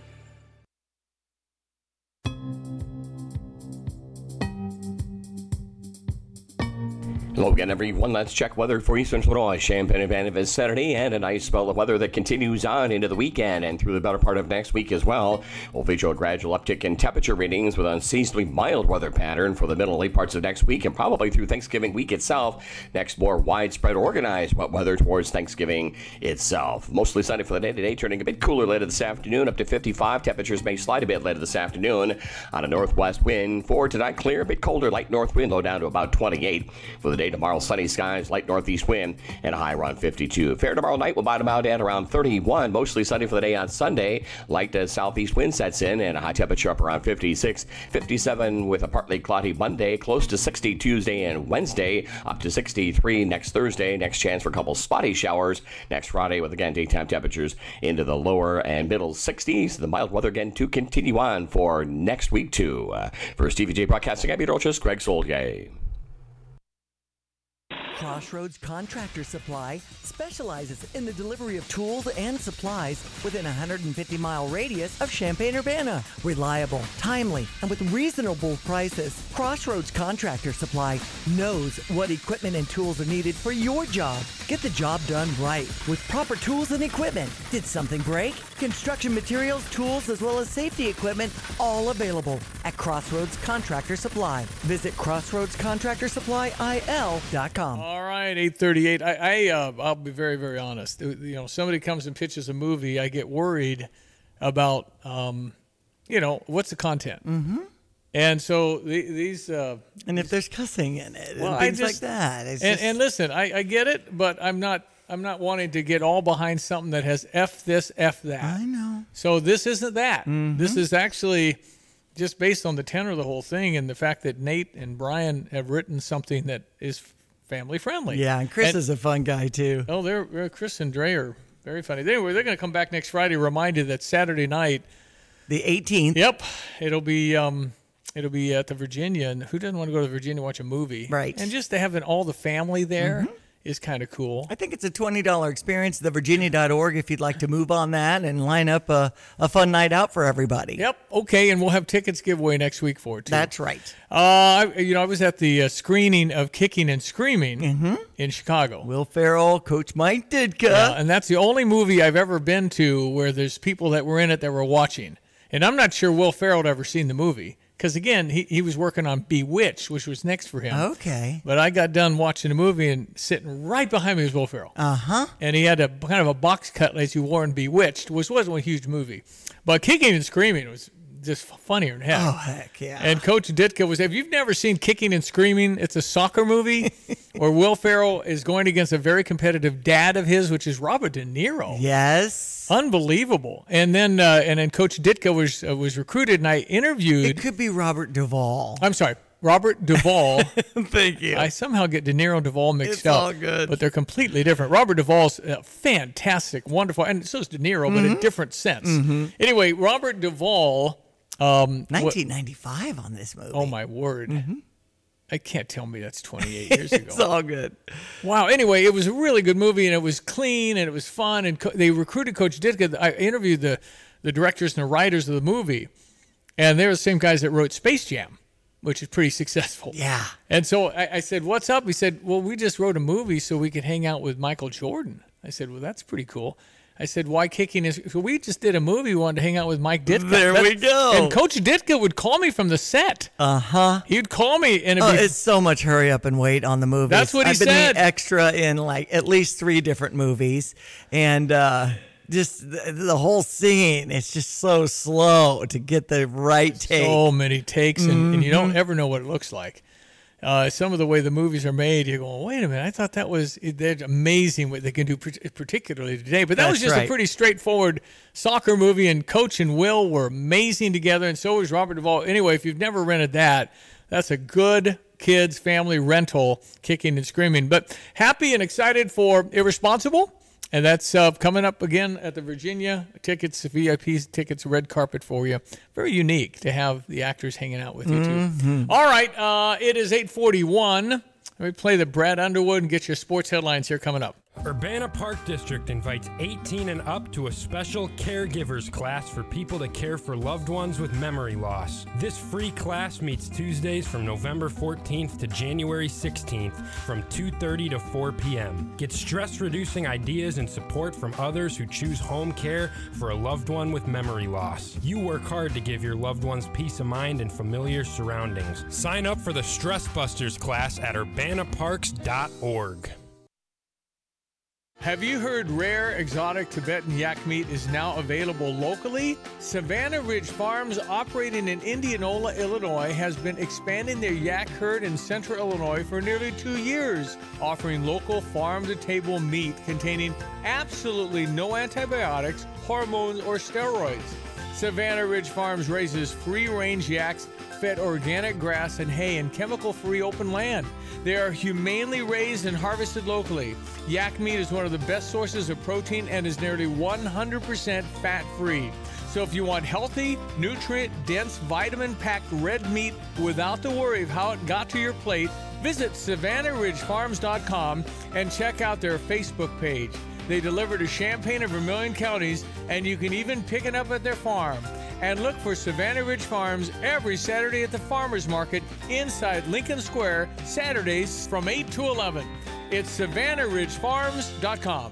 Hello again, everyone. Let's check weather for Eastern Illinois. Champaign-Urbana this Saturday, and a nice spell of weather that continues on into the weekend and through the better part of next week as well. We'll feature a gradual uptick in temperature readings with an unseasonably mild weather pattern for the middle and late parts of next week and probably through Thanksgiving week itself. Next, more widespread organized wet weather towards Thanksgiving itself. Mostly sunny for the day today, turning a bit cooler later this afternoon, up to 55. Temperatures may slide a bit later this afternoon on a northwest wind. For tonight, clear, a bit colder, light north wind, low down to about 28. For the day tomorrow, sunny skies, light northeast wind, and a high around 52. Fair tomorrow night will bottom out at around 31. Mostly sunny for the day on Sunday. Light southeast wind sets in, and a high temperature up around 56. 57 with a partly cloudy Monday. Close to 60 Tuesday and Wednesday. Up to 63 next Thursday. Next chance for a couple spotty showers next Friday with, again, daytime temperatures into the lower and middle 60s. The mild weather again to continue on for next week, too. For Stevie J Broadcasting, I'm meteorologist Greg Soldier. Crossroads Contractor Supply specializes in the delivery of tools and supplies within a 150-mile radius of Champaign-Urbana. Reliable, timely, and with reasonable prices, Crossroads Contractor Supply knows what equipment and tools are needed for your job. Get the job done right with proper tools and equipment. Did something break? Construction materials, tools, as well as safety equipment, all available at Crossroads Contractor Supply. Visit crossroadscontractorsupplyil.com. All right, 8:38. I'll be very, very honest. Somebody comes and pitches a movie, I get worried about, what's the content? Mm-hmm. And so these... and if there's cussing in it well, and things like that. It's and listen, I get it, but I'm not wanting to get all behind something that has F this, F that. I know. So this isn't that. Mm-hmm. This is actually just based on the tenor of the whole thing and the fact that Nate and Brian have written something that is family friendly. Yeah, and Chris is a fun guy too. Oh, Chris and Dre are very funny. Anyway, they're going to come back next Friday. Reminded that Saturday night, the 18th. Yep, it'll be at the Virginia. And who doesn't want to go to Virginia and watch a movie? Right. And just to having all the family there. Mm-hmm. Is kind of cool. I think it's a $20 experience. TheVirginia.org if you'd like to move on that and line up a fun night out for everybody. Yep. Okay, and we'll have tickets giveaway next week for it too. That's right. I was at the screening of Kicking and Screaming in Chicago. Will Ferrell, Coach Mike Ditka. Yeah, and that's the only movie I've ever been to where there's people that were in it that were watching. And I'm not sure Will Ferrell had ever seen the movie. Because, again, he was working on Bewitched, which was next for him. Okay. But I got done watching the movie, and sitting right behind me was Will Ferrell. Uh-huh. And he had a kind of a box cut as he wore in Bewitched, which wasn't a huge movie. But Kicking and Screaming was just funnier than heck. Oh, heck yeah. And Coach Ditka was, if you've never seen Kicking and Screaming, it's a soccer movie where Will Ferrell is going against a very competitive dad of his, which is Robert De Niro. Yes. Unbelievable. And then Coach Ditka was recruited, and I interviewed. It could be Robert Duvall. I'm sorry. Robert Duvall. Thank you. I somehow get De Niro and Duvall mixed It's up. all good. But they're completely different. Robert Duvall's fantastic, wonderful, and so is De Niro, but in a different sense. Anyway, Robert Duvall. 1995 on this movie. Oh, my word. I can't tell me that's 28 years ago. It's all good. Wow. Anyway, it was a really good movie, and it was clean, and it was fun. And they recruited Coach Ditka. I interviewed the directors and the writers of the movie, and they're the same guys that wrote Space Jam, which is pretty successful. Yeah. And so I said, what's up? He said, well, we just wrote a movie so we could hang out with Michael Jordan. I said, well, that's pretty cool. I said, why Kicking is... So we just did a movie. We wanted to hang out with Mike Ditka. There we go. And Coach Ditka would call me from the set. Uh-huh. He'd call me. And it's so much hurry up and wait on the movies. That's what he I've been said. the extra in like at least 3 different movies. And just the whole scene, it's just so slow to get the right take. So many takes, and you don't ever know what it looks like. Some of the way the movies are made, you're going, wait a minute, I thought they're amazing what they can do, particularly today. But that was just a pretty straightforward soccer movie, and Coach and Will were amazing together, and so was Robert Duvall. Anyway, if you've never rented that, that's a good kids family rental, Kicking and Screaming. But happy and excited for Irresponsible. And that's coming up again at the Virginia. Tickets, VIP tickets, red carpet for you. Very unique to have the actors hanging out with you, too. All right, it is 8:41. Let me play the Brad Underwood and get your sports headlines here coming up. Urbana Park District invites 18 and up to a special caregivers class for people that care for loved ones with memory loss. This free class meets Tuesdays from November 14th to January 16th from 2:30 to 4 p.m. Get stress-reducing ideas and support from others who choose home care for a loved one with memory loss. You work hard to give your loved ones peace of mind and familiar surroundings. Sign up for the Stress Busters class at urbanaparks.org. Have you heard rare, exotic Tibetan yak meat is now available locally? Savannah Ridge Farms, operating in Indianola, Illinois, has been expanding their yak herd in central Illinois for nearly 2 years, offering local farm-to-table meat containing absolutely no antibiotics, hormones, or steroids. Savannah Ridge Farms raises free-range yaks, fed organic grass and hay in chemical-free open land. They are humanely raised and harvested locally. Yak meat is one of the best sources of protein and is nearly 100% fat-free. So if you want healthy, nutrient-dense, vitamin-packed red meat without the worry of how it got to your plate, visit SavannahRidgeFarms.com and check out their Facebook page. They deliver to Champaign and Vermilion counties, and you can even pick it up at their farm. And look for Savannah Ridge Farms every Saturday at the Farmers Market inside Lincoln Square, Saturdays from 8 to 11. It's SavannahRidgeFarms.com.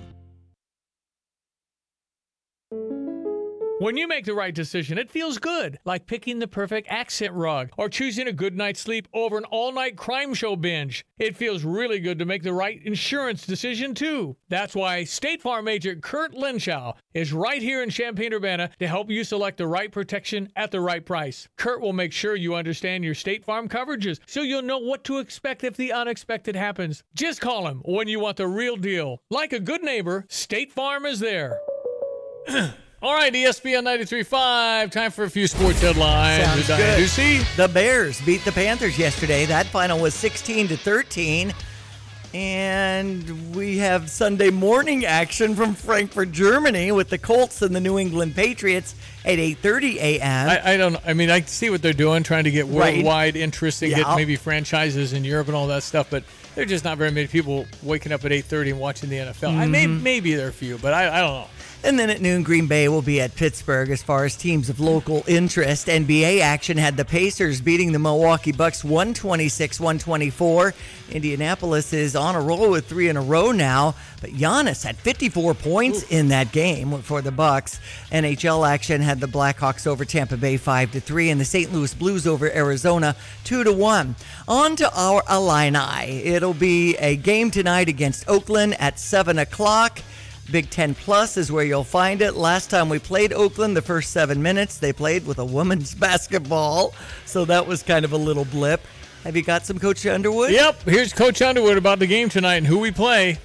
When you make the right decision, it feels good, like picking the perfect accent rug or choosing a good night's sleep over an all-night crime show binge. It feels really good to make the right insurance decision, too. That's why State Farm agent Kurt Lenschow is right here in Champaign-Urbana to help you select the right protection at the right price. Kurt will make sure you understand your State Farm coverages so you'll know what to expect if the unexpected happens. Just call him when you want the real deal. Like a good neighbor, State Farm is there. All right, ESPN 93.5. Time for a few sports headlines. Sounds good. Ducey. The Bears beat the Panthers yesterday. That final was 16-13. And we have Sunday morning action from Frankfurt, Germany, with the Colts and the New England Patriots at 8:30 a.m. I see what they're doing, trying to get worldwide interest and get maybe franchises in Europe and all that stuff, but there are just not very many people waking up at 8:30 and watching the NFL. Maybe there are a few, but I don't know. And then at noon, Green Bay will be at Pittsburgh. As far as teams of local interest, NBA action had the Pacers beating the Milwaukee Bucks 126-124. Indianapolis is on a roll with 3 in a row now, but Giannis had 54 points in that game for the Bucks. NHL action had the Blackhawks over Tampa Bay 5-3 and the St. Louis Blues over Arizona 2-1. On to our Illini. It'll be a game tonight against Oakland at 7 o'clock. Big Ten Plus is where you'll find it. Last time we played Oakland, the first 7 minutes, they played with a women's basketball. So that was kind of a little blip. Have you got some Coach Underwood? Yep. Here's Coach Underwood about the game tonight and who we play.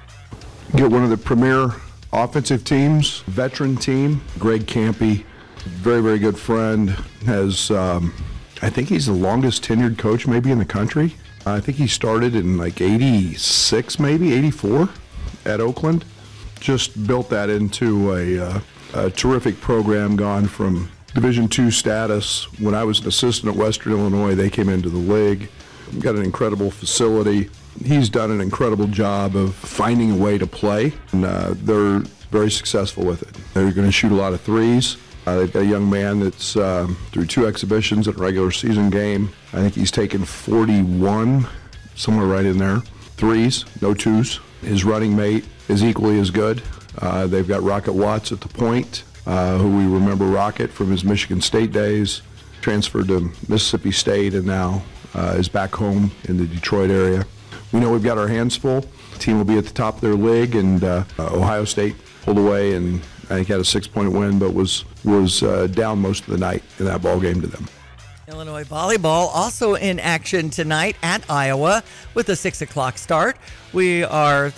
Get one of the premier offensive teams, veteran team. Greg Campy, very, very good friend, has, I think he's the longest tenured coach maybe in the country. I think he started in like 86, maybe 84 at Oakland. Just built that into a terrific program, gone from Division II status. When I was an assistant at Western Illinois, they came into the league. We've got an incredible facility. He's done an incredible job of finding a way to play, and they're very successful with it. They're going to shoot a lot of threes. They've got a young man that's through 2 exhibitions at a regular season game. I think he's taken 41, somewhere right in there. Threes, no twos. His running mate is equally as good. They've got Rocket Watts at the point, who we remember Rocket from his Michigan State days, transferred to Mississippi State and now is back home in the Detroit area. We know we've got our hands full. The team will be at the top of their league, and Ohio State pulled away and I think had a 6-point win, but was down most of the night in that ball game to them. Illinois volleyball also in action tonight at Iowa with a 6 o'clock start. We are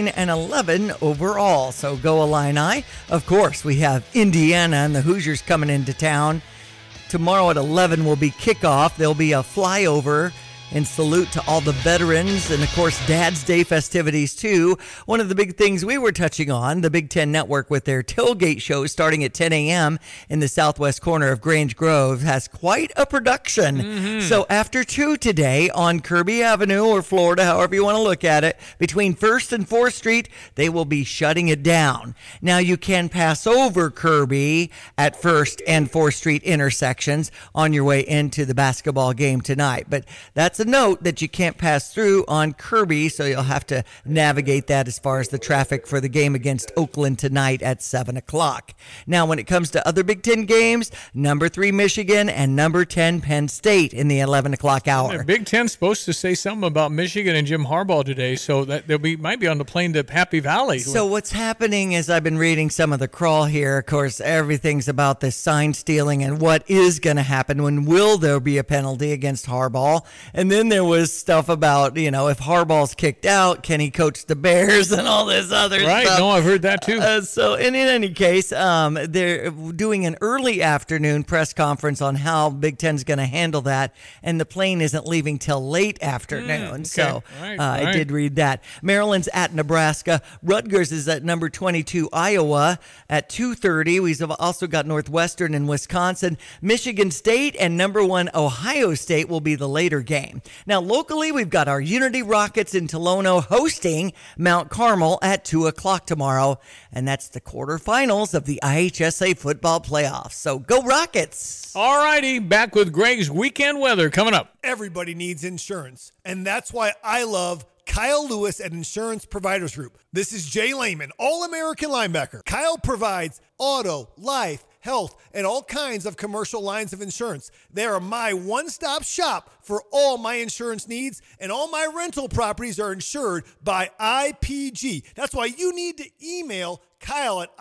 13-11 overall, so go Illini. Of course, we have Indiana and the Hoosiers coming into town. Tomorrow at 11 will be kickoff. There'll be a flyover and salute to all the veterans and, of course, Dad's Day festivities, too. One of the big things we were touching on, the Big Ten Network with their tailgate show starting at 10 a.m. in the southwest corner of Grange Grove has quite a production. Mm-hmm. So after 2 today on Kirby Avenue or Florida, however you want to look at it, between 1st and 4th Street, they will be shutting it down. Now, you can pass over Kirby at 1st and 4th Street intersections on your way into the basketball game tonight. But that's a note that you can't pass through on Kirby, so you'll have to navigate that as far as the traffic for the game against Oakland tonight at 7 o'clock. Now, when it comes to other Big Ten games, number 3 Michigan and number 10 Penn State in the 11 o'clock hour. The Big Ten's supposed to say something about Michigan and Jim Harbaugh today, so that might be on the plane to Happy Valley. So what's happening is I've been reading some of the crawl here. Of course, everything's about this sign stealing and what is going to happen. When will there be a penalty against Harbaugh? And then there was stuff about, if Harbaugh's kicked out, can he coach the Bears and all this other stuff. Right, no, I've heard that too. And in any case, they're doing an early afternoon press conference on how Big Ten's going to handle that, and the plane isn't leaving till late afternoon. Okay. So Right. I did read that. Maryland's at Nebraska. Rutgers is at number 22 Iowa at 2:30. We've also got Northwestern and Wisconsin. Michigan State and number 1 Ohio State will be the later game. Now, locally, we've got our Unity Rockets in Tolono hosting Mount Carmel at 2 o'clock tomorrow, and that's the quarterfinals of the IHSA football playoffs. So go Rockets! All righty, back with Greg's weekend weather coming up. Everybody needs insurance, and that's why I love Kyle Lewis at Insurance Providers Group. This is Jay Lehman, All-American linebacker. Kyle provides auto, life, health, and all kinds of commercial lines of insurance. They are my one-stop shop for all my insurance needs, and all my rental properties are insured by IPG. That's why you need to email Kyle at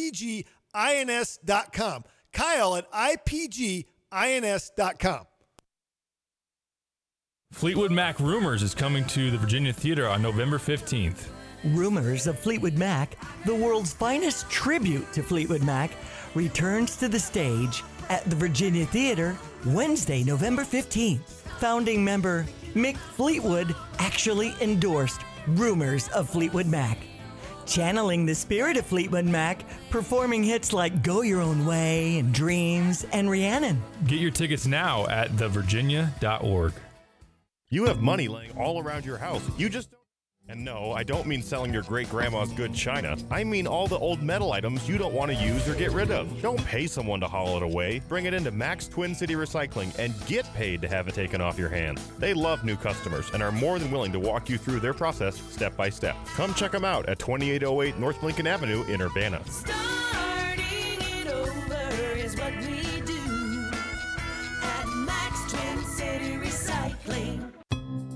IPGINS.com. Kyle at IPGINS.com. Fleetwood Mac Rumors is coming to the Virginia Theater on November 15th. Rumors of Fleetwood Mac, the world's finest tribute to Fleetwood Mac, returns to the stage at the Virginia Theater Wednesday, November 15th. Founding member Mick Fleetwood actually endorsed Rumors of Fleetwood Mac, channeling the spirit of Fleetwood Mac, performing hits like Go Your Own Way and Dreams and Rhiannon. Get your tickets now at thevirginia.org. You have money laying all around your house. You just don't. And no, I don't mean selling your great-grandma's good china. I mean all the old metal items you don't want to use or get rid of. Don't pay someone to haul it away. Bring it into Max Twin City Recycling and get paid to have it taken off your hands. They love new customers and are more than willing to walk you through their process step by step. Come check them out at 2808 North Lincoln Avenue in Urbana. Starting it over is what we do at Max Twin City Recycling.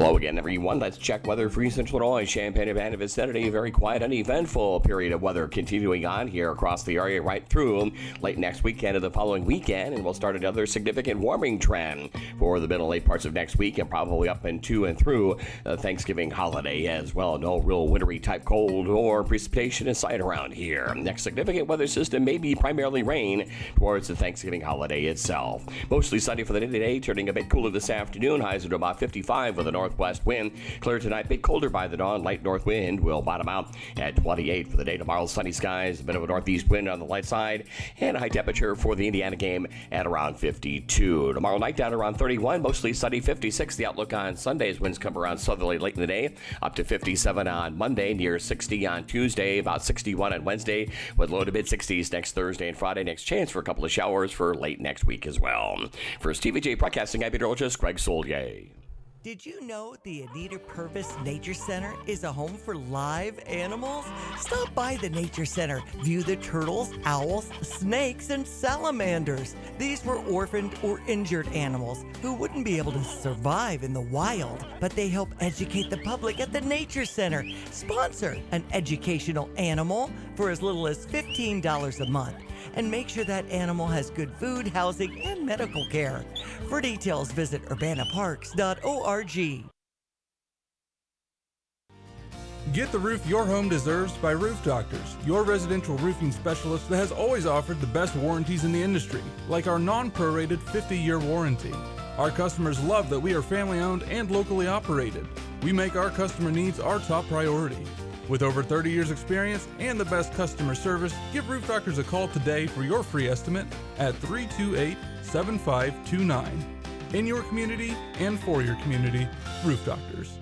Hello again, everyone. Let's check weather for Central Illinois, Champaign-Urbana vicinity. A very quiet, uneventful period of weather continuing on here across the area right through late next weekend and the following weekend. And we'll start another significant warming trend for the middle late parts of next week and probably up into and through the Thanksgiving holiday as well. No real wintry type cold or precipitation in sight around here. Next significant weather system may be primarily rain towards the Thanksgiving holiday itself. Mostly sunny for the day today, turning a bit cooler this afternoon. Highs to about 55 with a northwest wind. Clear tonight, bit colder by the dawn. Light north wind will bottom out at 28 for the day tomorrow. Sunny skies, a bit of a northeast wind on the light side, and a high temperature for the Indiana game at around 52. Tomorrow night down around 31, mostly sunny, 56. The outlook on Sunday's winds come around southerly late in the day, up to 57 on Monday, near 60 on Tuesday, about 61 on Wednesday, with low to mid 60s next Thursday and Friday. Next chance for a couple of showers for late next week as well. For TVJ Broadcasting, I'm meteorologist Greg Solier. Did you know the Anita Purvis Nature Center is a home for live animals? Stop by the Nature Center. View the turtles, owls, snakes, and salamanders. These were orphaned or injured animals who wouldn't be able to survive in the wild, but they help educate the public at the Nature Center. Sponsor an educational animal for as little as $15 a month. And make sure that animal has good food, housing, and medical care. For details, visit urbanaparks.org. Get the roof your home deserves by Roof Doctors, your residential roofing specialist that has always offered the best warranties in the industry, like our non-prorated 50-year warranty. Our customers love that we are family-owned and locally operated. We make our customer needs our top priority. With over 30 years experience and the best customer service, give Roof Doctors a call today for your free estimate at 328-7529. In your community and for your community, Roof Doctors.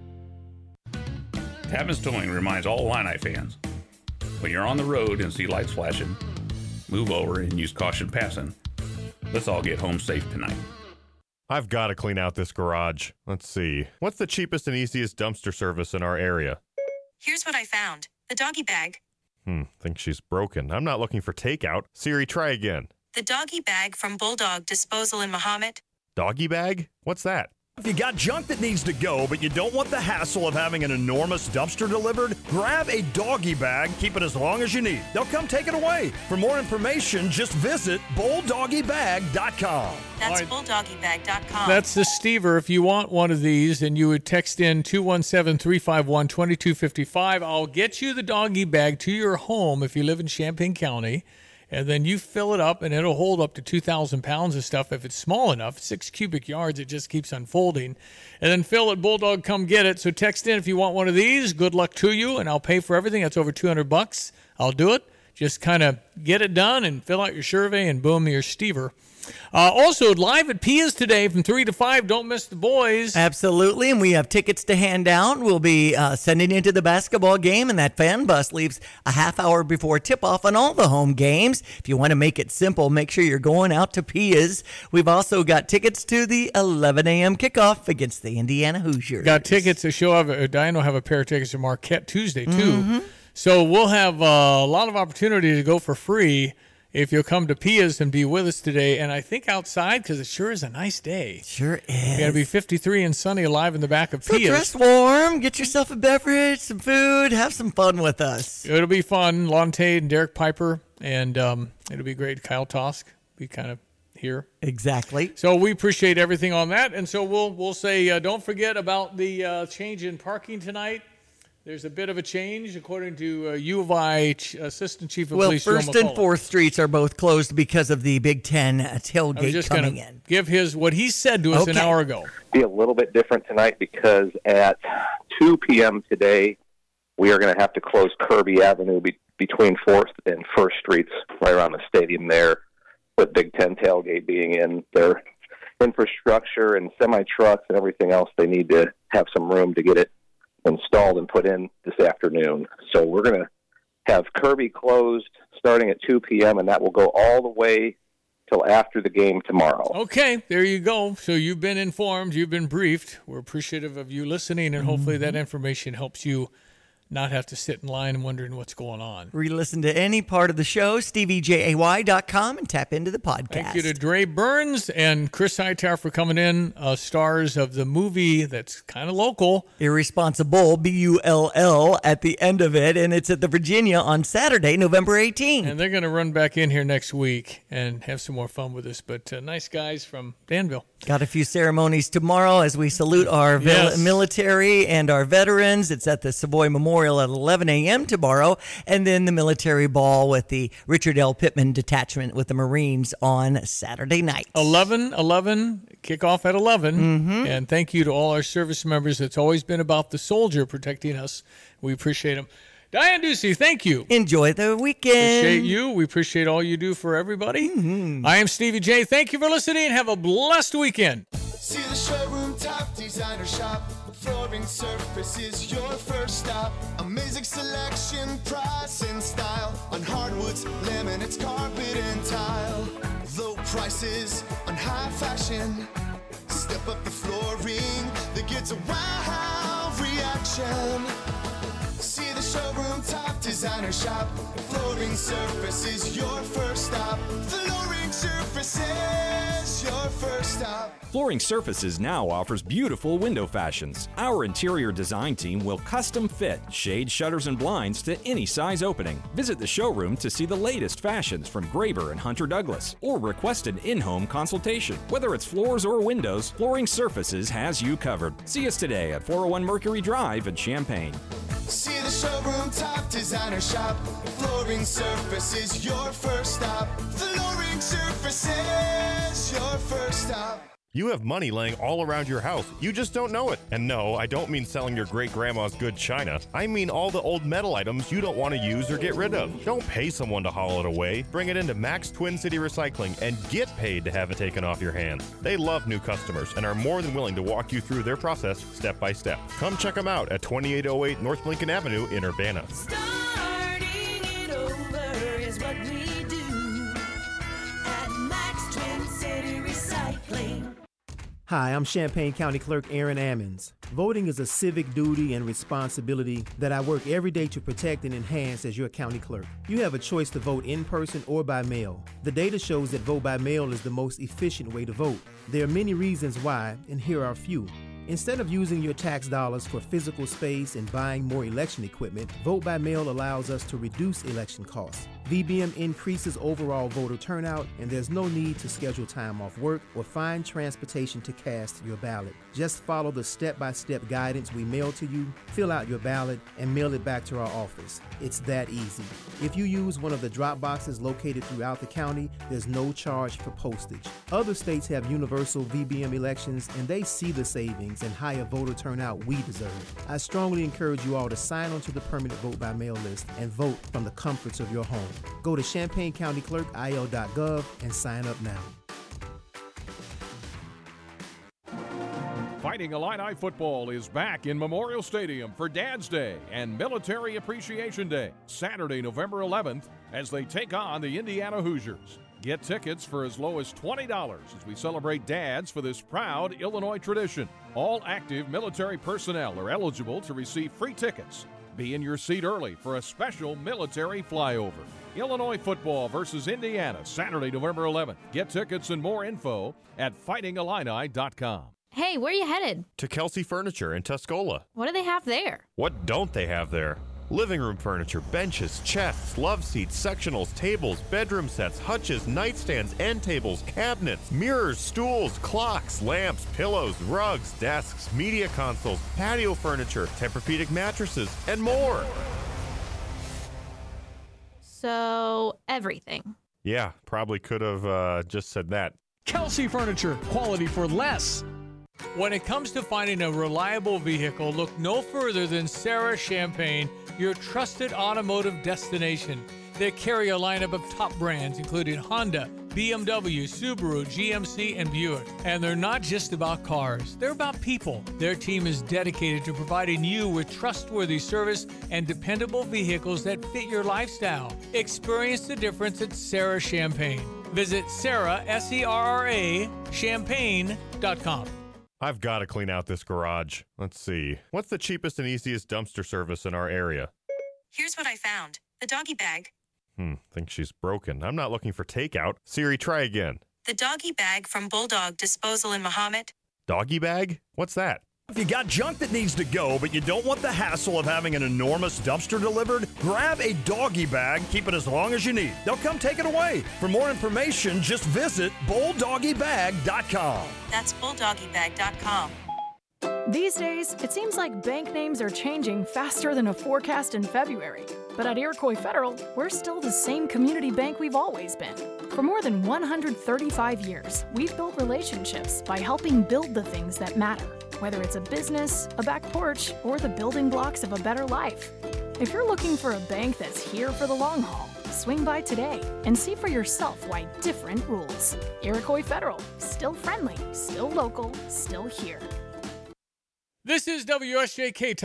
Tapman's Towing reminds all Illini fans, when you're on the road and see lights flashing, move over and use caution passing. Let's all get home safe tonight. I've got to clean out this garage. Let's see. What's the cheapest and easiest dumpster service in our area? Here's what I found. The doggy bag. Think she's broken. I'm not looking for takeout. Siri, try again. The doggy bag from Bulldog Disposal in Mahomet. Doggy bag? What's that? If you got junk that needs to go, but you don't want the hassle of having an enormous dumpster delivered, grab a doggy bag, keep it as long as you need. They'll come take it away. For more information, just visit bulldoggybag.com. That's bulldoggybag.com. That's the Stever. If you want one of these, and you would text in 217-351-2255, I'll get you the doggy bag to your home if you live in Champaign County. And then you fill it up, and it'll hold up to 2,000 pounds of stuff if it's small enough. 6 cubic yards, it just keeps unfolding. And then Phil at Bulldog, come get it. So text in if you want one of these. Good luck to you, and I'll pay for everything. That's over $200. I'll do it. Just kind of get it done and fill out your survey, and boom, your Stever. Also, live at Pia's today from 3 to 5. Don't miss the boys. Absolutely, and we have tickets to hand out. We'll be sending into the basketball game, and that fan bus leaves a half hour before tip-off on all the home games. If you want to make it simple, make sure you're going out to Pia's. We've also got tickets to the 11 a.m. kickoff against the Indiana Hoosiers. Got tickets to show up. Diane will have a pair of tickets to Marquette Tuesday, too. Mm-hmm. So we'll have a lot of opportunity to go for free if you'll come to Pia's and be with us today. And I think outside, because it sure is a nice day. Sure is. It's going to be 53 and sunny live in the back of Pia's. Dress warm, get yourself a beverage, some food, have some fun with us. It'll be fun. Lon Tate and Derek Piper, and it'll be great. Kyle Tosk be kind of here. Exactly. So we appreciate everything on that. And so we'll say don't forget about the change in parking tonight. There's a bit of a change, according to U of I Assistant Chief of Police. Well, 1st and 4th Streets are both closed because of the Big Ten tailgate coming in. Give what he said to us an hour ago. Be a little bit different tonight because at 2 p.m. today, we are going to have to close Kirby Avenue between 4th and 1st Streets, right around the stadium there, with Big Ten tailgate being in their infrastructure and semi-trucks and everything else. They need to have some room to get it installed and put in this afternoon. So we're going to have Kirby closed starting at 2 p.m., and that will go all the way till after the game tomorrow. Okay, there you go. So you've been informed. You've been briefed. We're appreciative of you listening, and hopefully that information helps you not have to sit in line and wondering what's going on. Re-listen to any part of the show, StevieJay.com, and tap into the podcast. Thank you to Dre Burns and Chris Hightower for coming in, stars of the movie that's kind of local. Irresponsible, B-U-L-L, at the end of it, and it's at the Virginia on Saturday, November 18th. And they're going to run back in here next week and have some more fun with us. But nice guys from Danville. Got a few ceremonies tomorrow as we salute our military and our veterans. It's at the Savoy Memorial at 11 a.m. tomorrow. And then the military ball with the Richard L. Pittman detachment with the Marines on Saturday night. 11, kickoff at 11. Mm-hmm. And thank you to all our service members. It's always been about the soldier protecting us. We appreciate them. Diane Ducey, thank you. Enjoy the weekend. Appreciate you. We appreciate all you do for everybody. Mm-hmm. I am Stevie J. Thank you for listening. Have a blessed weekend. See the showroom top designer shop. Flooring Surface is your first stop. Amazing selection, price, and style on hardwoods, laminates, carpet, and tile. Low prices on high fashion. Step up the flooring that gets a wow reaction. See the showroom top designer shop. Flooring Surface is your first stop. Flooring Surface is your first stop. Flooring Surfaces now offers beautiful window fashions. Our interior design team will custom fit shade, shutters, and blinds to any size opening. Visit the showroom to see the latest fashions from Graber and Hunter Douglas, or request an in-home consultation. Whether it's floors or windows, Flooring Surfaces has you covered. See us today at 401 Mercury Drive in Champaign. See the showroom top designer shop. Flooring Surface is your first stop. Flooring Surface is your first stop. You have money laying all around your house. You just don't know it. And no, I don't mean selling your great-grandma's good china. I mean all the old metal items you don't want to use or get rid of. Don't pay someone to haul it away. Bring it into Max Twin City Recycling and get paid to have it taken off your hands. They love new customers and are more than willing to walk you through their process step by step. Come check them out at 2808 North Lincoln Avenue in Urbana. Starting it over is what we do at Max Twin City Recycling. Hi, I'm Champaign County Clerk Aaron Ammons. Voting is a civic duty and responsibility that I work every day to protect and enhance as your county clerk. You have a choice to vote in person or by mail. The data shows that vote by mail is the most efficient way to vote. There are many reasons why, and here are a few. Instead of using your tax dollars for physical space and buying more election equipment, vote by mail allows us to reduce election costs. VBM increases overall voter turnout, and there's no need to schedule time off work or find transportation to cast your ballot. Just follow the step-by-step guidance we mail to you, fill out your ballot, and mail it back to our office. It's that easy. If you use one of the drop boxes located throughout the county, there's no charge for postage. Other states have universal VBM elections, and they see the savings and higher voter turnout we deserve. I strongly encourage you all to sign onto the permanent vote by mail list and vote from the comforts of your home. Go to ChampaignCountyClerkIL.gov and sign up now. Fighting Illini football is back in Memorial Stadium for Dad's Day and Military Appreciation Day, Saturday, November 11th, as they take on the Indiana Hoosiers. Get tickets for as low as $20 as we celebrate dads for this proud Illinois tradition. All active military personnel are eligible to receive free tickets. Be in your seat early for a special military flyover. Illinois football versus Indiana, Saturday, November 11th. Get tickets and more info at fightingillini.com. Hey, where are you headed? To Kelsey Furniture in Tuscola. What do they have there? What don't they have there? Living room furniture, benches, chests, love seats, sectionals, tables, bedroom sets, hutches, nightstands, end tables, cabinets, mirrors, stools, clocks, lamps, pillows, rugs, desks, media consoles, patio furniture, Tempur-Pedic mattresses, and more. So, everything. Yeah, probably could have just said that. Kelsey Furniture, quality for less. When it comes to finding a reliable vehicle, look no further than Sarah Champagne, your trusted automotive destination. They carry a lineup of top brands including Honda, BMW, Subaru, GMC, and Buick. And they're not just about cars, they're about people. Their team is dedicated to providing you with trustworthy service and dependable vehicles that fit your lifestyle. Experience the difference at Sarah Champagne. Visit Sarah, S-E-R-R-A, champagne.com. I've got to clean out this garage. Let's see. What's the cheapest and easiest dumpster service in our area? Here's what I found. The doggy bag. Think she's broken. I'm not looking for takeout. Siri, try again. The doggy bag from Bulldog Disposal in Mahomet. Doggy bag? What's that? If you got junk that needs to go, but you don't want the hassle of having an enormous dumpster delivered, grab a doggy bag, keep it as long as you need. They'll come take it away. For more information, just visit bulldoggybag.com. That's bulldoggybag.com. These days, it seems like bank names are changing faster than a forecast in February. But at Iroquois Federal, we're still the same community bank we've always been. For more than 135 years, we've built relationships by helping build the things that matter, whether it's a business, a back porch, or the building blocks of a better life. If you're looking for a bank that's here for the long haul, swing by today and see for yourself why different rules. Iroquois Federal, still friendly, still local, still here. This is WSJK